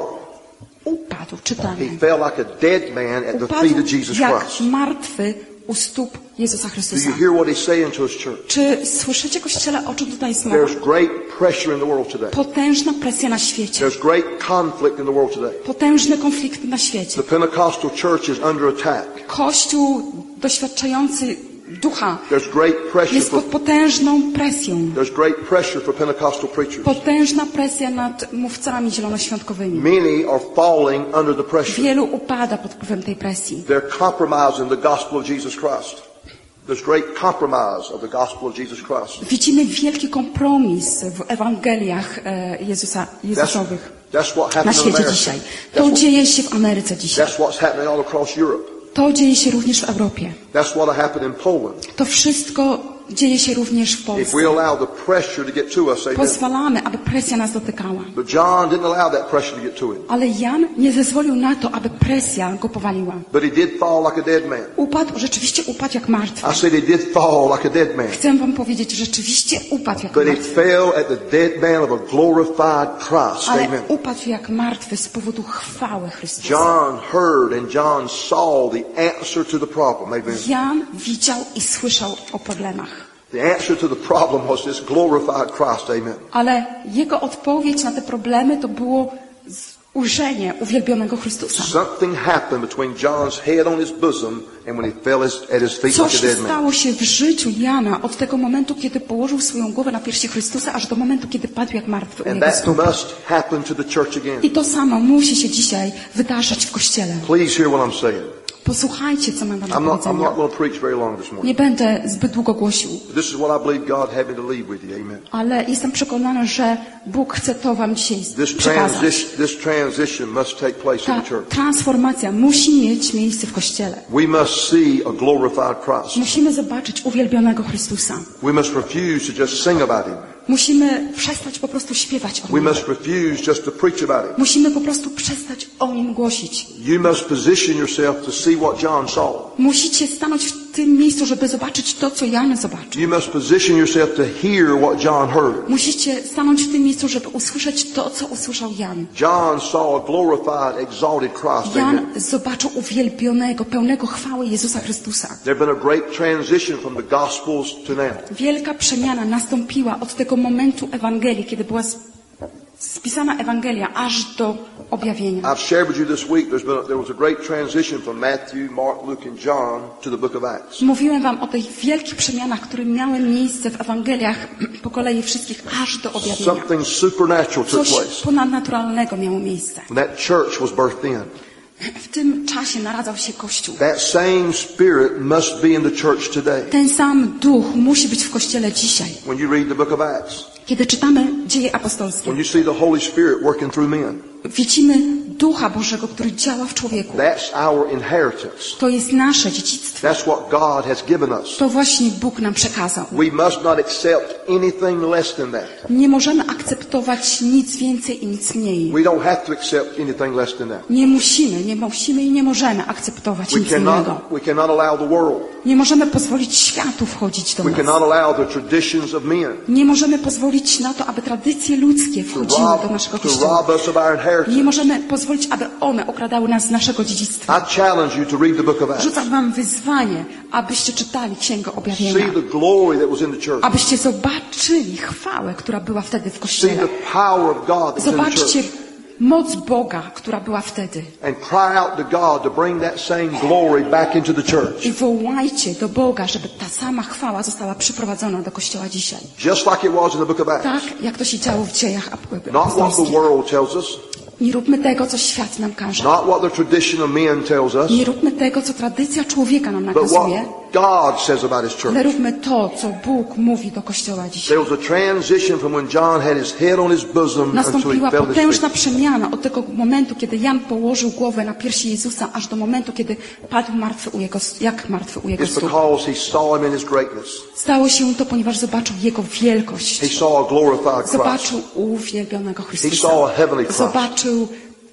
Upadł, He czytamy. fell like a dead man at the Upadł feet of Jesus jak Christ. martwy u stóp Jezusa Do Chrystusa. you hear what he's saying to his church? Czy słyszycie, Kościele, o czym tutaj jest mowa? There's great pressure in the world today. Potężna presja na świecie. There's great conflict in the world today. Potężny konflikt na świecie. The Pentecostal church is under attack. Kościół doświadczający ducha There's great pressure jest for pod potężną presją. there's great pressure for Pentecostal preachers. Potężna presja nad mówcami zielonoświątkowymi. Many are falling under the pressure. Wielu upada pod wpływem tej presji. They're compromising the gospel of Jesus Christ. There's great compromise of the gospel of Jesus Christ. Widzimy wielki kompromis w Ewangeliach e, Jezusa, That's, Jezusowych that's what na happened in świecie America. dzisiaj. That's To what, dzieje się w Ameryce dzisiaj. that's what's happening all across Europe. To dzieje się również w Europie. That's what happened in Poland. To wszystko dzieje się również w If Polsce. we allow the pressure to get to us, amen. Pozwalamy, aby presja nas dotykała. But John didn't allow that pressure to get to him. Ale Jan nie zezwolił na to, aby presja go powaliła. But he did fall like a dead man. Upadł, rzeczywiście upadł jak martwy. I said he did fall like a dead man. Chcę wam powiedzieć, rzeczywiście upadł jak But he martwy. fell at the dead man of a glorified Christ. Ale Amen. upadł jak martwy z powodu chwały Chrystusa. John heard and John saw the answer to the problem. Amen. Jan widział i słyszał o problemach. The answer to the problem was this glorified Christ. Amen. Ale jego odpowiedź na te problemy to było ujrzenie uwielbionego Chrystusa. Something happened between John's head on his bosom and when he fell his, at his feet Coś like a dead man. stało się w życiu Jana od tego momentu, kiedy położył swoją głowę na piersi Chrystusa, aż do momentu, kiedy padł jak martwy u And jego that stóp. must happen to the church again. I to samo musi się dzisiaj wydarzać w Kościele. Please hear what I'm saying. Posłuchajcie, co mam wam do I'm not, I'm powiedzenia. not going to preach very long this morning. Nie będę zbyt długo głosił, This is what I believe God had me to leave with you. Amen. ale jestem przekonany, że Bóg chce to wam dzisiaj This przekazać. transition, this transition must take place in Ta the church. transformacja musi mieć miejsce w Kościele. We must see a glorified Christ. Musimy zobaczyć uwielbionego Chrystusa. We must refuse to just sing about Him. Musimy przestać po prostu śpiewać o We Nim. must refuse just to preach about Him. Musimy po prostu przestać o Nim głosić. You must position yourself to see what John saw. Musicie stanąć w tym miejscu, żeby zobaczyć to, co Jan zobaczył. You must position yourself to hear what John heard. Musicie stanąć w tym miejscu, żeby usłyszeć to, co usłyszał Jan. John saw a glorified, exalted Christ. Jan Amen. zobaczył uwielbionego, pełnego chwały Jezusa Chrystusa. There's been a great transition from the Gospels to now. Wielka przemiana nastąpiła od tego momentu Ewangelii, kiedy była spisana Ewangelia, aż do objawienia. I've shared with you this week, there's been a, there was a great transition from Matthew, Mark, Luke, and John to the book of Acts. Mówiłem wam o tych wielkich przemianach, które miały miejsce w Ewangeliach po kolei wszystkich, aż do objawienia. Something supernatural took Coś place. ponadnaturalnego miało miejsce. When that church was birthed in. W tym czasie naradzał się Kościół. That same spirit must be in the church today. Ten sam duch musi być w Kościele dzisiaj. When you read the book of Acts, Kiedy czytamy Dzieje Apostolskie, when you see the Holy Spirit working through men, widzimy Ducha Bożego, który działa w człowieku. that's our inheritance. To jest nasze dziedzictwo. That's what God has given us. To właśnie Bóg nam przekazał. We must not accept anything less than that. Nie możemy akceptować nic więcej i nic mniej. We don't have to accept anything less than that. Nie musimy, nie musimy i nie możemy akceptować We nic innego. cannot, we cannot allow the world. Nie możemy pozwolić światu wchodzić do We nas. cannot allow the traditions of men Nie możemy pozwolić na to, aby tradycje ludzkie to wchodziły do rob, naszego to Kościoła. rob us of our inheritance. Nie możemy pozwolić, aby one okradały nas z naszego dziedzictwa. I challenge you to read the book of Acts. Rzucam wam wyzwanie, abyście czytali Księgę See Objawienia. the glory that was in the church. Abyście zobaczyli chwałę, która była wtedy w See Kościele. the power of God that was in the Zobaczcie church. moc Boga, która była wtedy. And cry out to God to bring that same glory back into the church. I wołajcie do Boga, żeby ta sama chwała została przyprowadzona do Kościoła dzisiaj. Just like it was in the book of Acts. Tak, jak to się działo w dziejach Not what the apostolskich. world tells us. Nie róbmy tego, co świat nam każe. Not what the tradition of men tells us, Nie róbmy tego, co tradycja człowieka nam but what nakazuje, God says about His church. ale róbmy to, co Bóg mówi do Kościoła dzisiaj. There was a transition from when John had his head on his bosom until he Nastąpiła fell to his potężna feet. przemiana od tego momentu, kiedy Jan położył głowę na piersi Jezusa, aż do momentu, kiedy padł martwy u jego, jak martwy u jego It's stóp. because he saw Him in His greatness. Stało się to, ponieważ zobaczył Jego wielkość. He saw a glorified Christ. Zobaczył uwielbionego He Chrystusa. saw a heavenly Christ. Zobaczył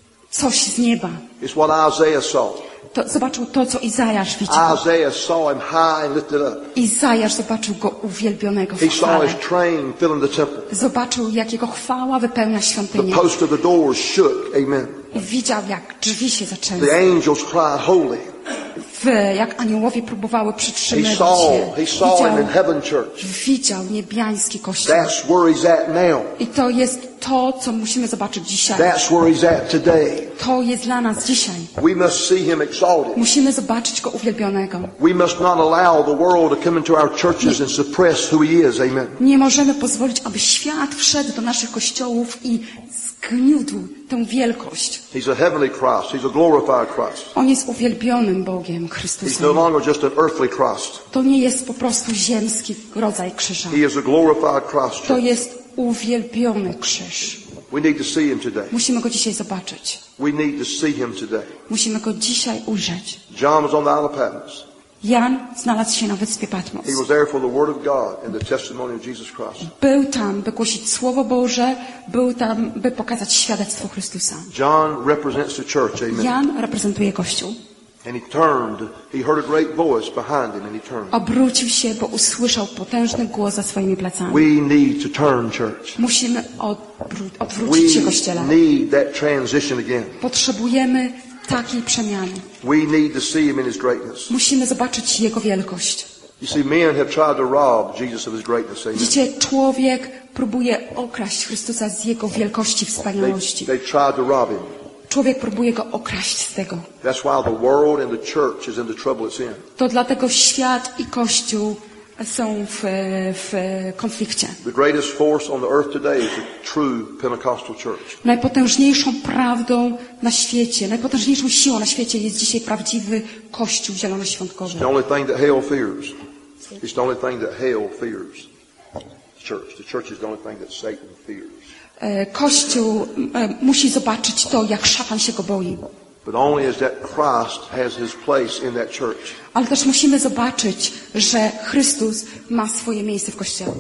coś z nieba. It's what Isaiah saw. To, zobaczył to, co Izajasz widział. Isaiah saw Him high and lifted up. Izajasz zobaczył Go uwielbionego He w saw chwale. His train filling the temple. Zobaczył, jak Jego chwała wypełnia The świątynię. post of the doors shook. Amen. I widział, jak drzwi się zaczęły. The angels cried, holy. W, jak aniołowie próbowały He przytrzymywać saw, się. he saw Him in Widział, heaven church. widział niebiański Kościół. That's where He's at now. I to jest to, co musimy zobaczyć dzisiaj. That's where He's at today. To jest dla nas dzisiaj. We must see Him exalted. Musimy zobaczyć Go uwielbionego. We must not allow the world to come into our churches and suppress who He is. Amen. Nie możemy pozwolić, aby świat wszedł do naszych kościołów i zgniótł tę wielkość. He's a heavenly Christ. He's a glorified Christ. On jest uwielbionym Bogiem, He's no Chrystusem. longer just an earthly Christ. To nie jest po prostu ziemski rodzaj krzyża. He is a glorified Christ. To jest uwielbiony krzyż. We need to see Him today. Musimy go dzisiaj zobaczyć. We need to see Him today. Musimy go dzisiaj ujrzeć. John was on the Isle of Patmos. Jan znalazł się na wyspie Patmos. He was there for the Word of God and the testimony of Jesus Christ. Był tam, by głosić Słowo Boże, był tam, by pokazać świadectwo Chrystusa. John represents the church. Amen. Jan reprezentuje Kościół. And he turned. He heard a great voice behind him and he turned. Obrócił się, bo usłyszał potężny głos za swoimi plecami. We need to turn, church. Musimy odwró- odwrócić się, Kościele. We need that transition again. Potrzebujemy takiej przemiany. We need to see Him in His greatness. Musimy zobaczyć Jego wielkość. You see, men have tried to rob Jesus of His greatness. Amen. Widzicie, człowiek próbuje okraść Chrystusa z Jego wielkości, They, wspaniałości. they tried to rob Him. Człowiek próbuje Go okraść z tego. That's why the world and the church is in the trouble it's in. To dlatego świat i Kościół są w, w konflikcie. The greatest force on the earth today is the true Pentecostal church. Najpotężniejszą prawdą na świecie, najpotężniejszą siłą na świecie jest dzisiaj prawdziwy Kościół zielonoświątkowy. The only thing that hell fears. It's the only thing that hell fears. The church. The church is the only thing that Satan fears. E, Kościół e, musi zobaczyć to, jak szatan się go boi. But only as that Christ has His place in that church. Ale też musimy zobaczyć, że Chrystus ma swoje miejsce w Kościele.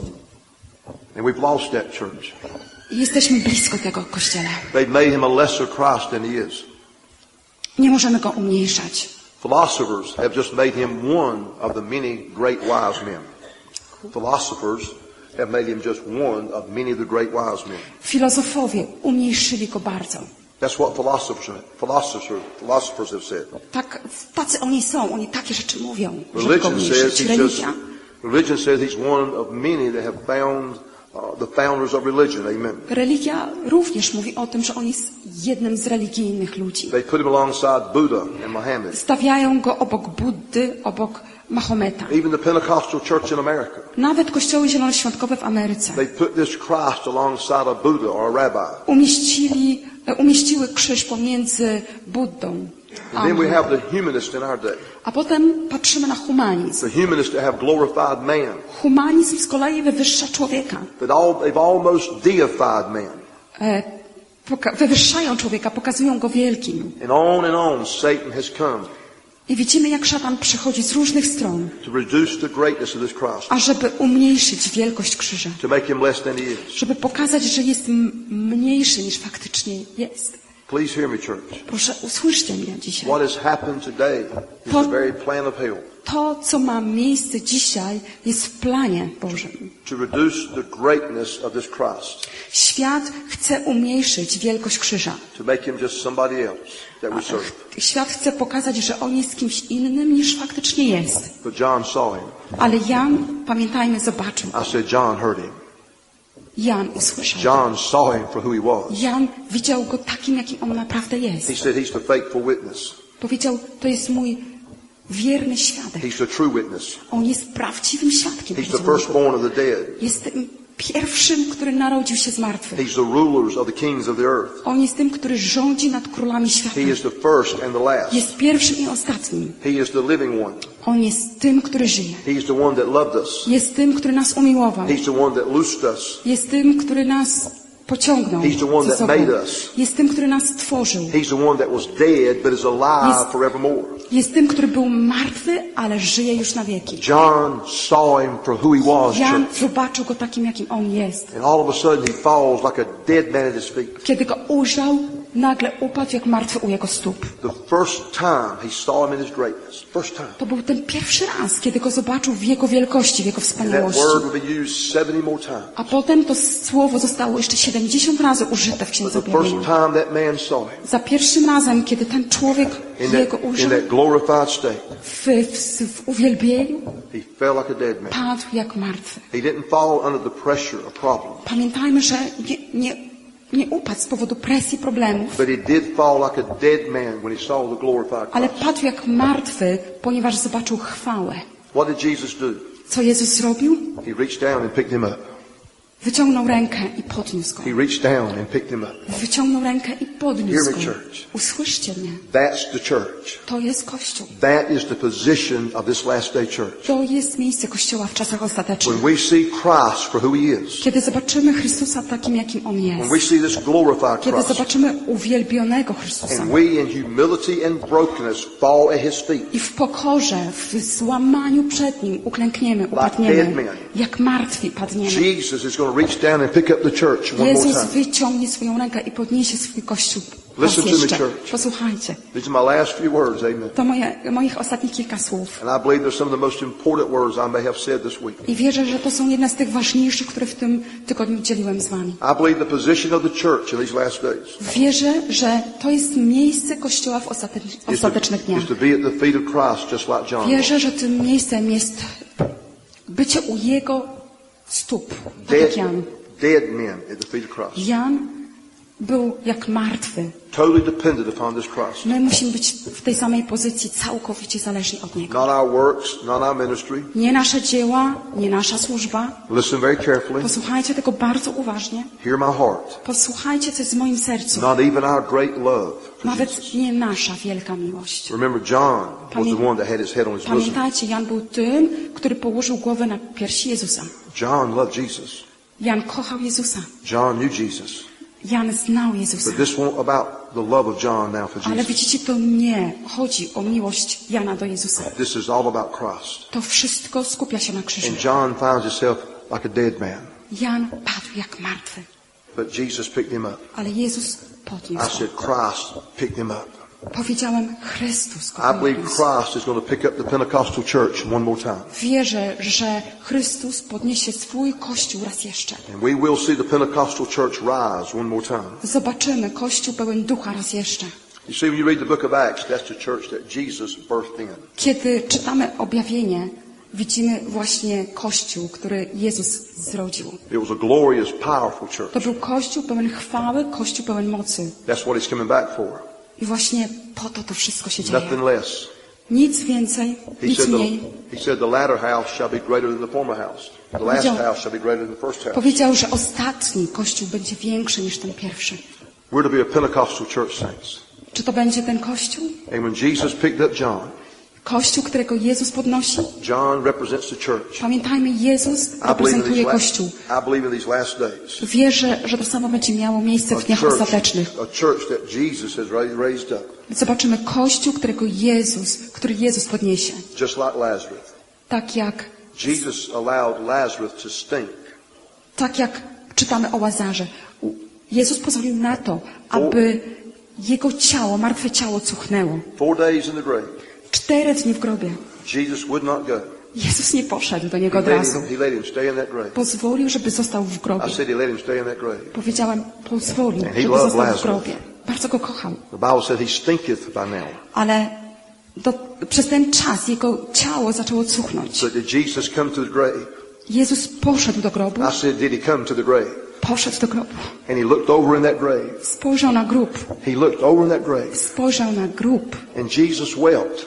And we've lost that church. I jesteśmy blisko tego Kościoła. They've made Him a lesser Christ than He is. Nie możemy go umniejszać. Philosophers have just made Him one of the many great wise men. Philosophers have made Him just one of many of the great wise men. Filozofowie umniejszyli go bardzo. That's what philosophers, philosophers, philosophers have said. Tak, tacy oni są, oni takie rzeczy mówią, żeby go Religion says umniejszyć. he's just, Religia. religion says He's one of many that have found uh, the founders of religion. Amen. Religia również mówi o tym, że on jest jednym z religijnych ludzi. They put Him alongside Buddha and Muhammad. Stawiają go obok Buddy, obok Mahometa. Even the Pentecostal church in America. Nawet kościoły zielonoświątkowe w Ameryce They put this Christ alongside a Buddha or a rabbi. umieścili, umieściły krzyż pomiędzy Buddą a And then we Mahometem. have the humanist in our day. A potem patrzymy na humanizm. The humanists that have glorified man. Humanizm z kolei wywyższa człowieka. That all, they've almost deified man. E, poka- wywyższają człowieka, pokazują go wielkim. And on and on Satan has come I widzimy, jak szatan przychodzi z różnych stron, to reduce the greatness of this Christ. ażeby umniejszyć wielkość krzyża. To make Him less than He is. Żeby pokazać, że jest m- mniejszy niż faktycznie jest. Please hear me, church. Proszę, usłyszcie mnie dzisiaj. What has happened today is Po- the very plan of hell. To, co ma miejsce dzisiaj, jest w planie Bożym. To reduce the greatness of this Christ. Świat chce umniejszyć wielkość krzyża. To make Him just somebody else that we serve. Świat chce pokazać, że on jest kimś innym niż faktycznie jest. But John saw Him. Ale Jan, pamiętajmy, zobaczył. I said John heard Him. Jan usłyszał. John saw Him for who He was. Jan widział go takim, jakim on naprawdę jest. He said He's the faithful witness. Powiedział, to jest mój wierny świadek. He's the true witness. On jest prawdziwym świadkiem. He's the powiedział. firstborn of the dead. Jest tym pierwszym, który narodził się z martwych. He's the rulers of the kings of the earth. On jest tym, który rządzi nad królami świata. He is the first and the last. Jest pierwszym i ostatnim. He is the living one. On jest tym, który żyje. He is the one that loved us. Jest tym, który nas umiłował. He's the one that loosed us. Jest tym, który nas pociągnął He's the one ze that sobą. made us. Jest tym, który nas stworzył. He's the one that was dead but is alive Jest- forevermore. Jest tym, który był martwy, ale żyje już na wieki. John saw him for who he was, Jan church. zobaczył go takim, jakim on jest. And all of a sudden he falls like a dead man at his feet. Kiedy go ujrzał, nagle upadł jak martwy u jego stóp. The first time he saw him in his greatness. First time. To był ten pierwszy raz, kiedy go zobaczył w jego wielkości, w jego And that wspaniałości. word will be used seventy more times. A potem to słowo zostało jeszcze siedemdziesiąt razy użyte w Księdze But the first Objawienia. time that man saw him, Za pierwszym razem, kiedy ten człowiek in jego that, in ujrzał that glorified state, w, w, w uwielbieniu, he fell like a dead man. padł jak martwy. He didn't fall under the pressure of problems, Pamiętajmy, że nie, nie, nie upadł z powodu presji problemów, but he did fall like a dead man when he saw the glorified ale Christ. padł jak martwy, ponieważ zobaczył chwałę. What did Jesus do? Co Jezus zrobił? He reached down and picked him up. Wyciągnął rękę i podniósł go. He reached down and picked him up. Wyciągnął rękę i podniósł Hear me, go. church. Usłyszcie mnie. That's the church. To jest Kościół. That is the position of this last day church. To jest miejsce Kościoła w czasach ostatecznych. When we see Christ for who he is, Kiedy zobaczymy Chrystusa takim, jakim On jest. when we see this glorified Kiedy Christ, zobaczymy uwielbionego Chrystusa. and we in humility and brokenness fall at his feet, I w pokorze, w złamaniu przed Nim uklękniemy, dead upadniemy. men. Jak martwi padniemy. Jesus is going to reach down and pick up the church one more Jezus time. wyciągnie swoją rękę i podniesie swój Kościół. Raz Listen to me, jeszcze. church. Posłuchajcie. These are my last few words, amen. To moje, moich ostatnich kilka słów. And I believe they're some of the most important words I may have said this week. I wierzę, że to są jedne z tych ważniejszych, które w tym tygodniu dzieliłem z Wami. I believe the position of the church in these last days Wierzę, że to jest miejsce Kościoła w ostatecz- is to, ostatecznych dniach. is to be at the feet of Christ just like John was. Wierzę, że tym miejscem jest bycie u Jego stóp, tak Dead, jak Jan. dead men at the feet of Christ. Jan był jak martwy. Totally dependent upon this Christ. My musimy być w tej samej pozycji, całkowicie zależni od Niego. Not our works, not our ministry. Nie nasze dzieła, nie nasza służba. Listen very carefully. Posłuchajcie tego bardzo uważnie. Hear my heart. Posłuchajcie, co jest w moim sercu. Not even our great love for Jesus. Nawet nie nasza wielka miłość. Remember, John was the one that had his head on his bosom. Pamiętajcie, Jan był tym, który położył głowę na piersi Jezusa. John loved Jesus. Jan kochał Jezusa. John knew Jesus. Jan znał Jezusa. But this won't about the love of John now for Ale Jesus. widzicie, to nie chodzi o miłość Jana do Jezusa. This is all about Christ. To wszystko skupia się na krzyżu. And John finds himself like a dead man. Jan padł jak martwy, But Jesus picked him up. ale Jezus I podniósł go. said Christ picked him up. Powiedziałem, Chrystus go I believe podniósł. Christ is going to pick up the Pentecostal church one more time. Wierzę, że Chrystus podniesie swój Kościół raz jeszcze. And we will see the Pentecostal church rise one more time. Zobaczymy Kościół pełen ducha raz jeszcze. You see, when you read the book of Acts, that's the church that Jesus birthed in. Kiedy czytamy objawienie, widzimy właśnie Kościół, który Jezus zrodził. It was a glorious, powerful church. To był Kościół pełen chwały, Kościół pełen mocy. That's what he's coming back for. I właśnie po to to wszystko się dzieje. Nothing less. Nic więcej, He nic said, the, mniej. he said, the latter house shall be greater than the former house. The last Powiedział- house shall be greater than the first house. Powiedział, że ostatni Kościół będzie większy niż ten pierwszy. We're to be a Pentecostal church, saints. Czy to będzie ten Kościół? And when Jesus picked up John, Kościół, którego Jezus podnosi? John represents the church. Pamiętajmy, Jezus I believe, in reprezentuje these last, Kościół. I believe in these last days, Wierzę, że to samo będzie miało miejsce a w dniach church, ostatecznych. a church that Jesus has ra- raised up, Zobaczymy Kościół, którego Jezus, który Jezus podniesie. just like Lazarus. Tak jak, Jesus allowed Lazarus to stink. tak jak czytamy o Łazarze. Jezus pozwolił na to, aby jego ciało, martwe ciało cuchnęło. Four days in the grave. Cztery dni w grobie. Jesus would not go. Jezus nie poszedł do niego He od let razu. him, he let him stay in that grave. Pozwolił, żeby został w grobie. I said he let him stay in that grave. Powiedziałem, pozwolił, And he żeby loved został w Lazarus. grobie. Bardzo go kochał. The Bible said he stinketh by now. Ale do, przez ten czas jego ciało zaczęło cuchnąć. So did Jesus come to the grave? Jezus poszedł do grobu. I said, did he come to the grave? Poszedł do grobu. And he looked over in that grave. Spojrzał na grób. He looked over in that grave. Spojrzał na grób. And Jesus wept.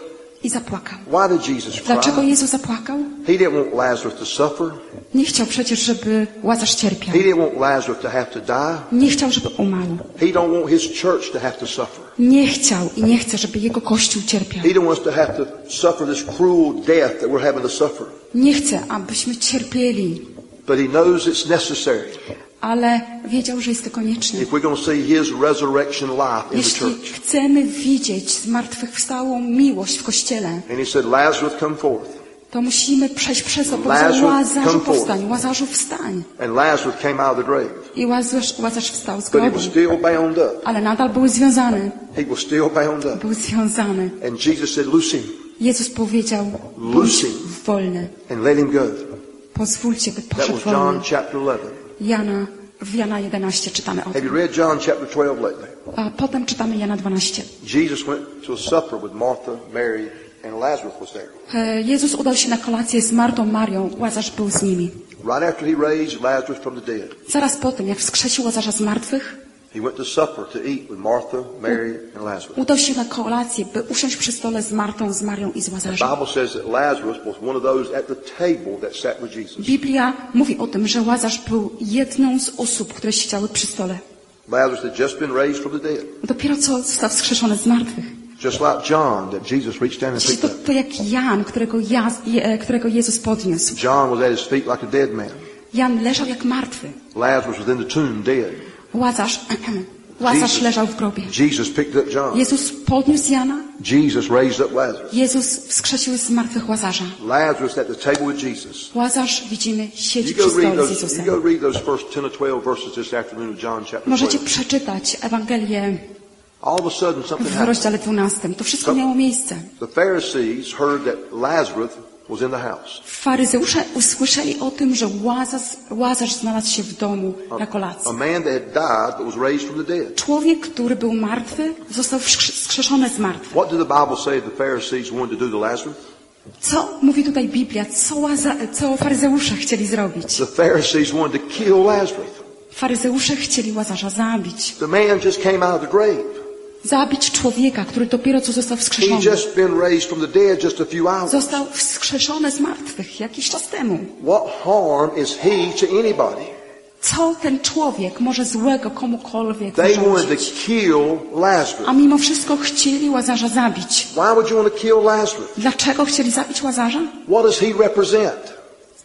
i zapłakał. Why did Jesus cry? Dlaczego Jezus zapłakał? He didn't want Lazarus to suffer. Nie chciał przecież, żeby Łazarz cierpiał. He didn't want Lazarus to have to die. Nie chciał, żeby umarł. He don't want his church to have to suffer. Nie chciał i nie chce, żeby jego Kościół cierpiał. He don't want us to have to suffer this cruel death that we're having to suffer. Nie chce, abyśmy cierpieli, But he knows it's necessary ale wiedział, że jest to konieczne. if we're going to see his resurrection life in the Jeśli church. chcemy widzieć zmartwychwstałą miłość w Kościele, And he said, Lazarus, come forth. to musimy przejść przez to. Lazarus, Powiedział: Łazarzu, come forth. powstań, Łazarzu, wstań. And Lazarus came out of the grave. I Łazarz, Łazarz wstał z But he grobu, was still bound up. ale nadal był związany. He was still bound up. Był związany. And Jesus said, loose him Jezus powiedział: bądź Lucy. wolny. and let him go. Pozwólcie, by That poszedł was John wolny. chapter eleven. Jana, w Jana jedenaście czytamy o Have tym. you read John chapter twelve lately? A potem czytamy Jana dwanaście. Jesus went to a supper with Martha, Mary, and Lazarus was there. E, Jezus udał się na kolację z Martą, Marią. Łazarz był z nimi. Right after he raised Lazarus from the dead, Zaraz po tym, jak wskrzesił Łazarza z martwych, he went to supper to eat with Martha, Mary, and Lazarus. udał się na kolację, by usiąść przy stole z Martą, z Marią i z The Łazarzem. Bible says that Lazarus was one of those at the table that sat with Jesus. Biblia mówi o tym, że Łazarz był jedną z osób, które siedziały przy stole. Lazarus had just been raised from the dead. Dopiero co został wskrzeszony z martwych. Just like John that Jesus reached down and Czyli picked to, up. to jak Jan, którego, ja, je- którego Jezus podniósł. John was at his feet like a dead man. Jan leżał jak martwy. Lazarus was in the tomb dead. Łazarz, Łazarz Jesus. leżał w grobie. Jesus picked up John. Jezus podniósł Jana. Jesus raised up Lazarus. Jezus wskrzesił z martwych Łazarza. Lazarus at the table with Jesus. Łazarz, widzimy, siedzi You przy go read stole z those, you Jezusem. go read those first ten or twelve verses this afternoon of John chapter Możecie twelve. przeczytać Ewangelię All of a sudden something w happened. rozdziale dwunastym. To wszystko Co? miało miejsce. The Pharisees heard that Lazarus was in the house. Faryzeusze usłyszeli o tym, że Łazarz, Łazarz znalazł się w domu na kolacji. A man that had died but was raised from the dead. Człowiek, który był martwy, został wskrzy- wskrzeszony z martwych. What did the Bible say the Pharisees wanted to do to Lazarus? Co mówi tutaj Biblia? Co, Łaza, co faryzeusze chcieli zrobić? The Pharisees wanted to kill Lazarus. Faryzeusze chcieli Łazarza zabić. The man just came out of the grave. Zabić człowieka, który dopiero co został He wskrzeszony. just been raised from the dead just a few hours. Został wskrzeszony z martwych jakiś czas temu. What harm is he to anybody? Co ten człowiek może złego komukolwiek They wanted to wyrządzić? kill Lazarus. A mimo wszystko chcieli Łazarza zabić. Why would you want to kill Lazarus? Dlaczego chcieli zabić Łazarza? What does he represent?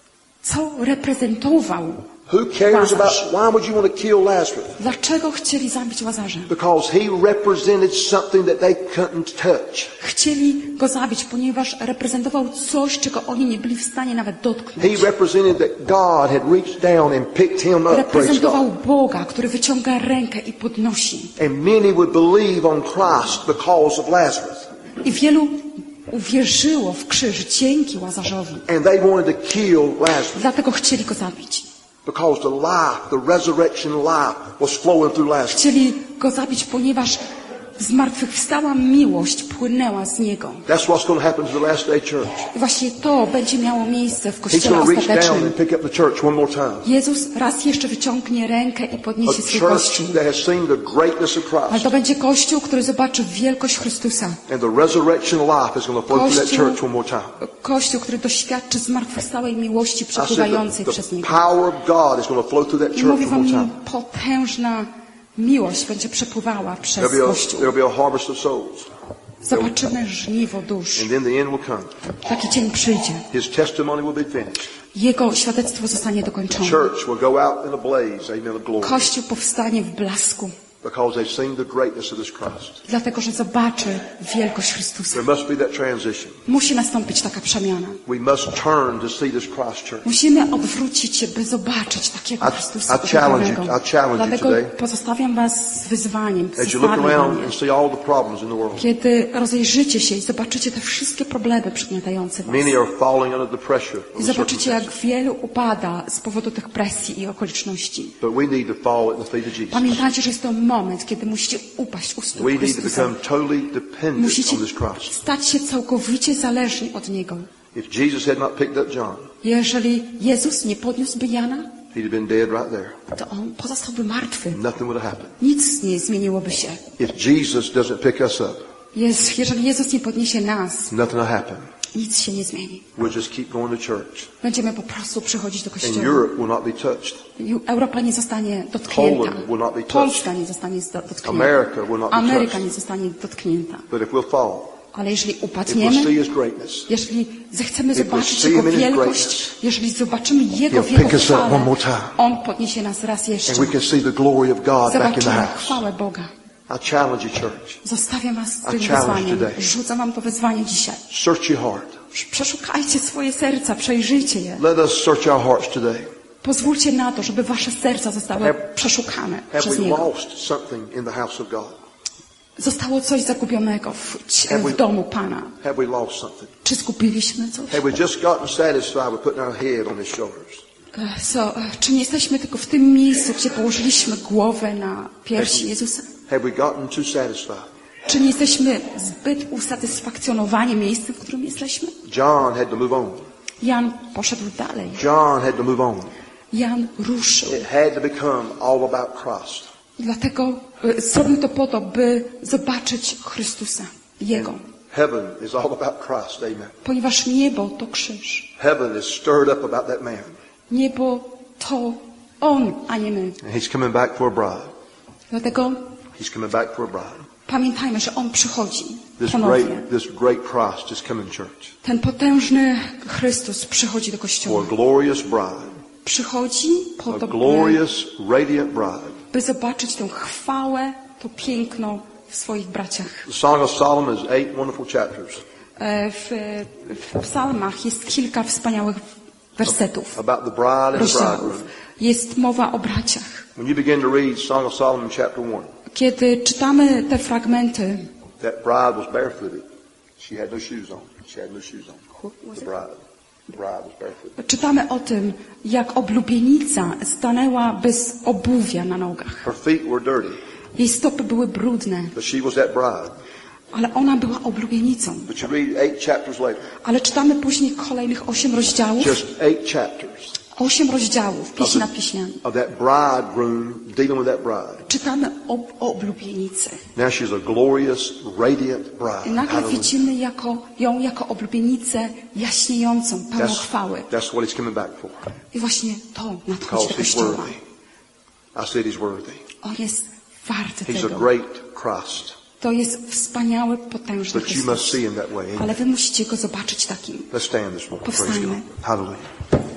Co reprezentował? Who cares about, Lazarus. why would you want to kill Lazarus? Dlaczego chcieli zabić Łazarza? Because he represented something that they couldn't touch. Chcieli go zabić, ponieważ reprezentował coś, czego oni nie byli w stanie nawet He dotknąć. represented that God had reached down and picked him up, praise Reprezentował God. Boga, który wyciąga rękę i podnosi. And many would believe on Christ because of Lazarus. I wielu uwierzyło w krzyż dzięki Łazarzowi. And they wanted to kill Lazarus Dlatego chcieli go zabić. because the life, the resurrection life was flowing through Lazarus. Chcieli go zabić, ponieważ zmartwychwstała miłość płynęła z niego. That's what's going to happen to the last day church. I właśnie to będzie miało miejsce w He's Kościele going to reach down ostatecznym. and pick up the church one more time. Jezus raz jeszcze wyciągnie rękę i A podniesie swój church Kościół. that has seen the greatness of Ale Christ. to będzie Kościół, który zobaczy wielkość Chrystusa. And the resurrection life is going to flow through that Kościół, church one more time. Kościół, który doświadczy zmartwychwstałej miłości I said przepływającej the, przez the Niego. power of God is going to flow through that I church mówię one more wam, time. potężna miłość będzie przepływała przez There'll be, a, Kościół. there'll be a harvest of souls. Zobaczymy żniwo dusz. And then the end will come. Taki dzień przyjdzie. His testimony will be finished. Jego świadectwo zostanie The dokończone. church will go out in a blaze, amen, of glory. Kościół powstanie w blasku, Because they've seen the greatness of this Christ. dlatego że zobaczy wielkość Chrystusa. There must be that transition. Musi nastąpić taka przemiana. We must turn to see this Christ church. Musimy odwrócić się, by zobaczyć takiego I- Chrystusa I challenge you- uwielbionego. I challenge you Dlatego today. pozostawiam was z wyzwaniem, As you look zostawiam around wam and je. see all the problems in the world. Kiedy rozejrzycie się i zobaczycie te wszystkie problemy przygniatające was. Many are falling under the pressure I of the zobaczycie, jak circumstances. wielu upada z powodu tych presji i okoliczności. But we need to fall at the feet of Jesus. Pamiętajcie, że jest to moment, kiedy musicie upaść u stóp We need to Chrystusa. become totally dependent Musicie on this Christ. stać się całkowicie zależni od Niego. If Jesus had not picked up John, Jeżeli Jezus nie podniósłby Jana, he'd have been dead right there. to On pozostałby martwy. Nothing would have happened. Nic nie zmieniłoby się. If Jesus doesn't pick us up, Jest, jeżeli Jezus nie podniesie nas, nothing will happen. nic się nie zmieni. We'll just keep going to church. Będziemy po prostu przychodzić do And kościoła. Europe will not be touched. Ju- Europa nie zostanie dotknięta. Poland will not be touched. Polska nie zostanie zdo- dotknięta. America will not be Ameryka touched. nie zostanie dotknięta. But if we'll fall, Ale jeżeli if we'll upadniemy, see His greatness, jeżeli zechcemy If we zobaczyć see Jego Him in His wielkość, greatness, jeżeli zobaczymy Jego He'll wielką pick us up one chwałę, more time. On podniesie nas raz jeszcze. and we can see the glory of God back in the Zobaczymy house. chwałę Boga. I challenge you, church. Zostawiam was z I tym challenge wyzwaniem. today. Rzucam wam to wyzwanie dzisiaj. Search your heart. Przeszukajcie swoje serca, przejrzyjcie je. Let us search our hearts today. Pozwólcie na to, żeby wasze serca zostały Have- przeszukane Have przez we Niego. lost something in the house of God? Zostało coś zagubionego w, Have we- w domu Pana. Have we lost something? Czy zgubiliśmy coś? Have we just gotten satisfied with putting our head on His shoulders? E, So, e, czy nie jesteśmy tylko w tym miejscu, gdzie położyliśmy głowę na piersi Jezusa? Have we gotten too satisfied? Czy nie jesteśmy zbyt usatysfakcjonowani miejscem, w którym jesteśmy? John had to move on. Jan poszedł dalej. John had to move on. Jan ruszył. It had to become all about Christ. Dlatego e, zrobił to po to, by zobaczyć Chrystusa, Jego. Heaven is all about Christ. Amen. Ponieważ niebo to krzyż. Heaven is stirred up about that man. Niebo to On, a nie my. And He's coming back for a bride. Dlatego He's coming back for a bride. pamiętajmy, że On przychodzi This ponownie. great, this great Christ is coming, church. Ten potężny Chrystus przychodzi do For Kościoła. a glorious bride. Przychodzi po A to, by, glorious, radiant bride. by zobaczyć tę chwałę, to piękno w swoich braciach. The Song of Solomon is eight wonderful chapters E, W, w psalmach jest kilka wspaniałych wersetów, about the bride and the rozdziałów. bridegroom. Jest mowa o braciach. When you begin to read Song of Solomon chapter one, Kiedy czytamy te fragmenty, that bride was barefooted. She had no shoes on. She had no shoes on. Who was The it? bride. The bride was barefooted. czytamy o tym, jak oblubienica stanęła bez obuwia na nogach. Her feet were dirty, Jej stopy były brudne, but she was that bride. ale ona była oblubienicą. But you read eight chapters later, Ale czytamy później kolejnych osiem rozdziałów, just eight chapters osiem rozdziałów, of, pieśń nad the, pieśniami. of that bridegroom dealing with that bride. Czytamy o, o oblubienicy. Now she's a glorious, radiant I bride. nagle Hallelujah. widzimy jako, ją jako oblubienicę jaśniejącą, pełną That's, chwały. that's what he's coming back for. I właśnie to nadchodzi Because do he's Kościoła. worthy. I said he's worthy. On jest warty He's a tego. great Christ. To jest wspaniały, potężny But you must Chrystus. see him that way. Amen. Ale wy musicie go zobaczyć takim. Let's stand this morning. Praise Powstańmy. God. Hallelujah.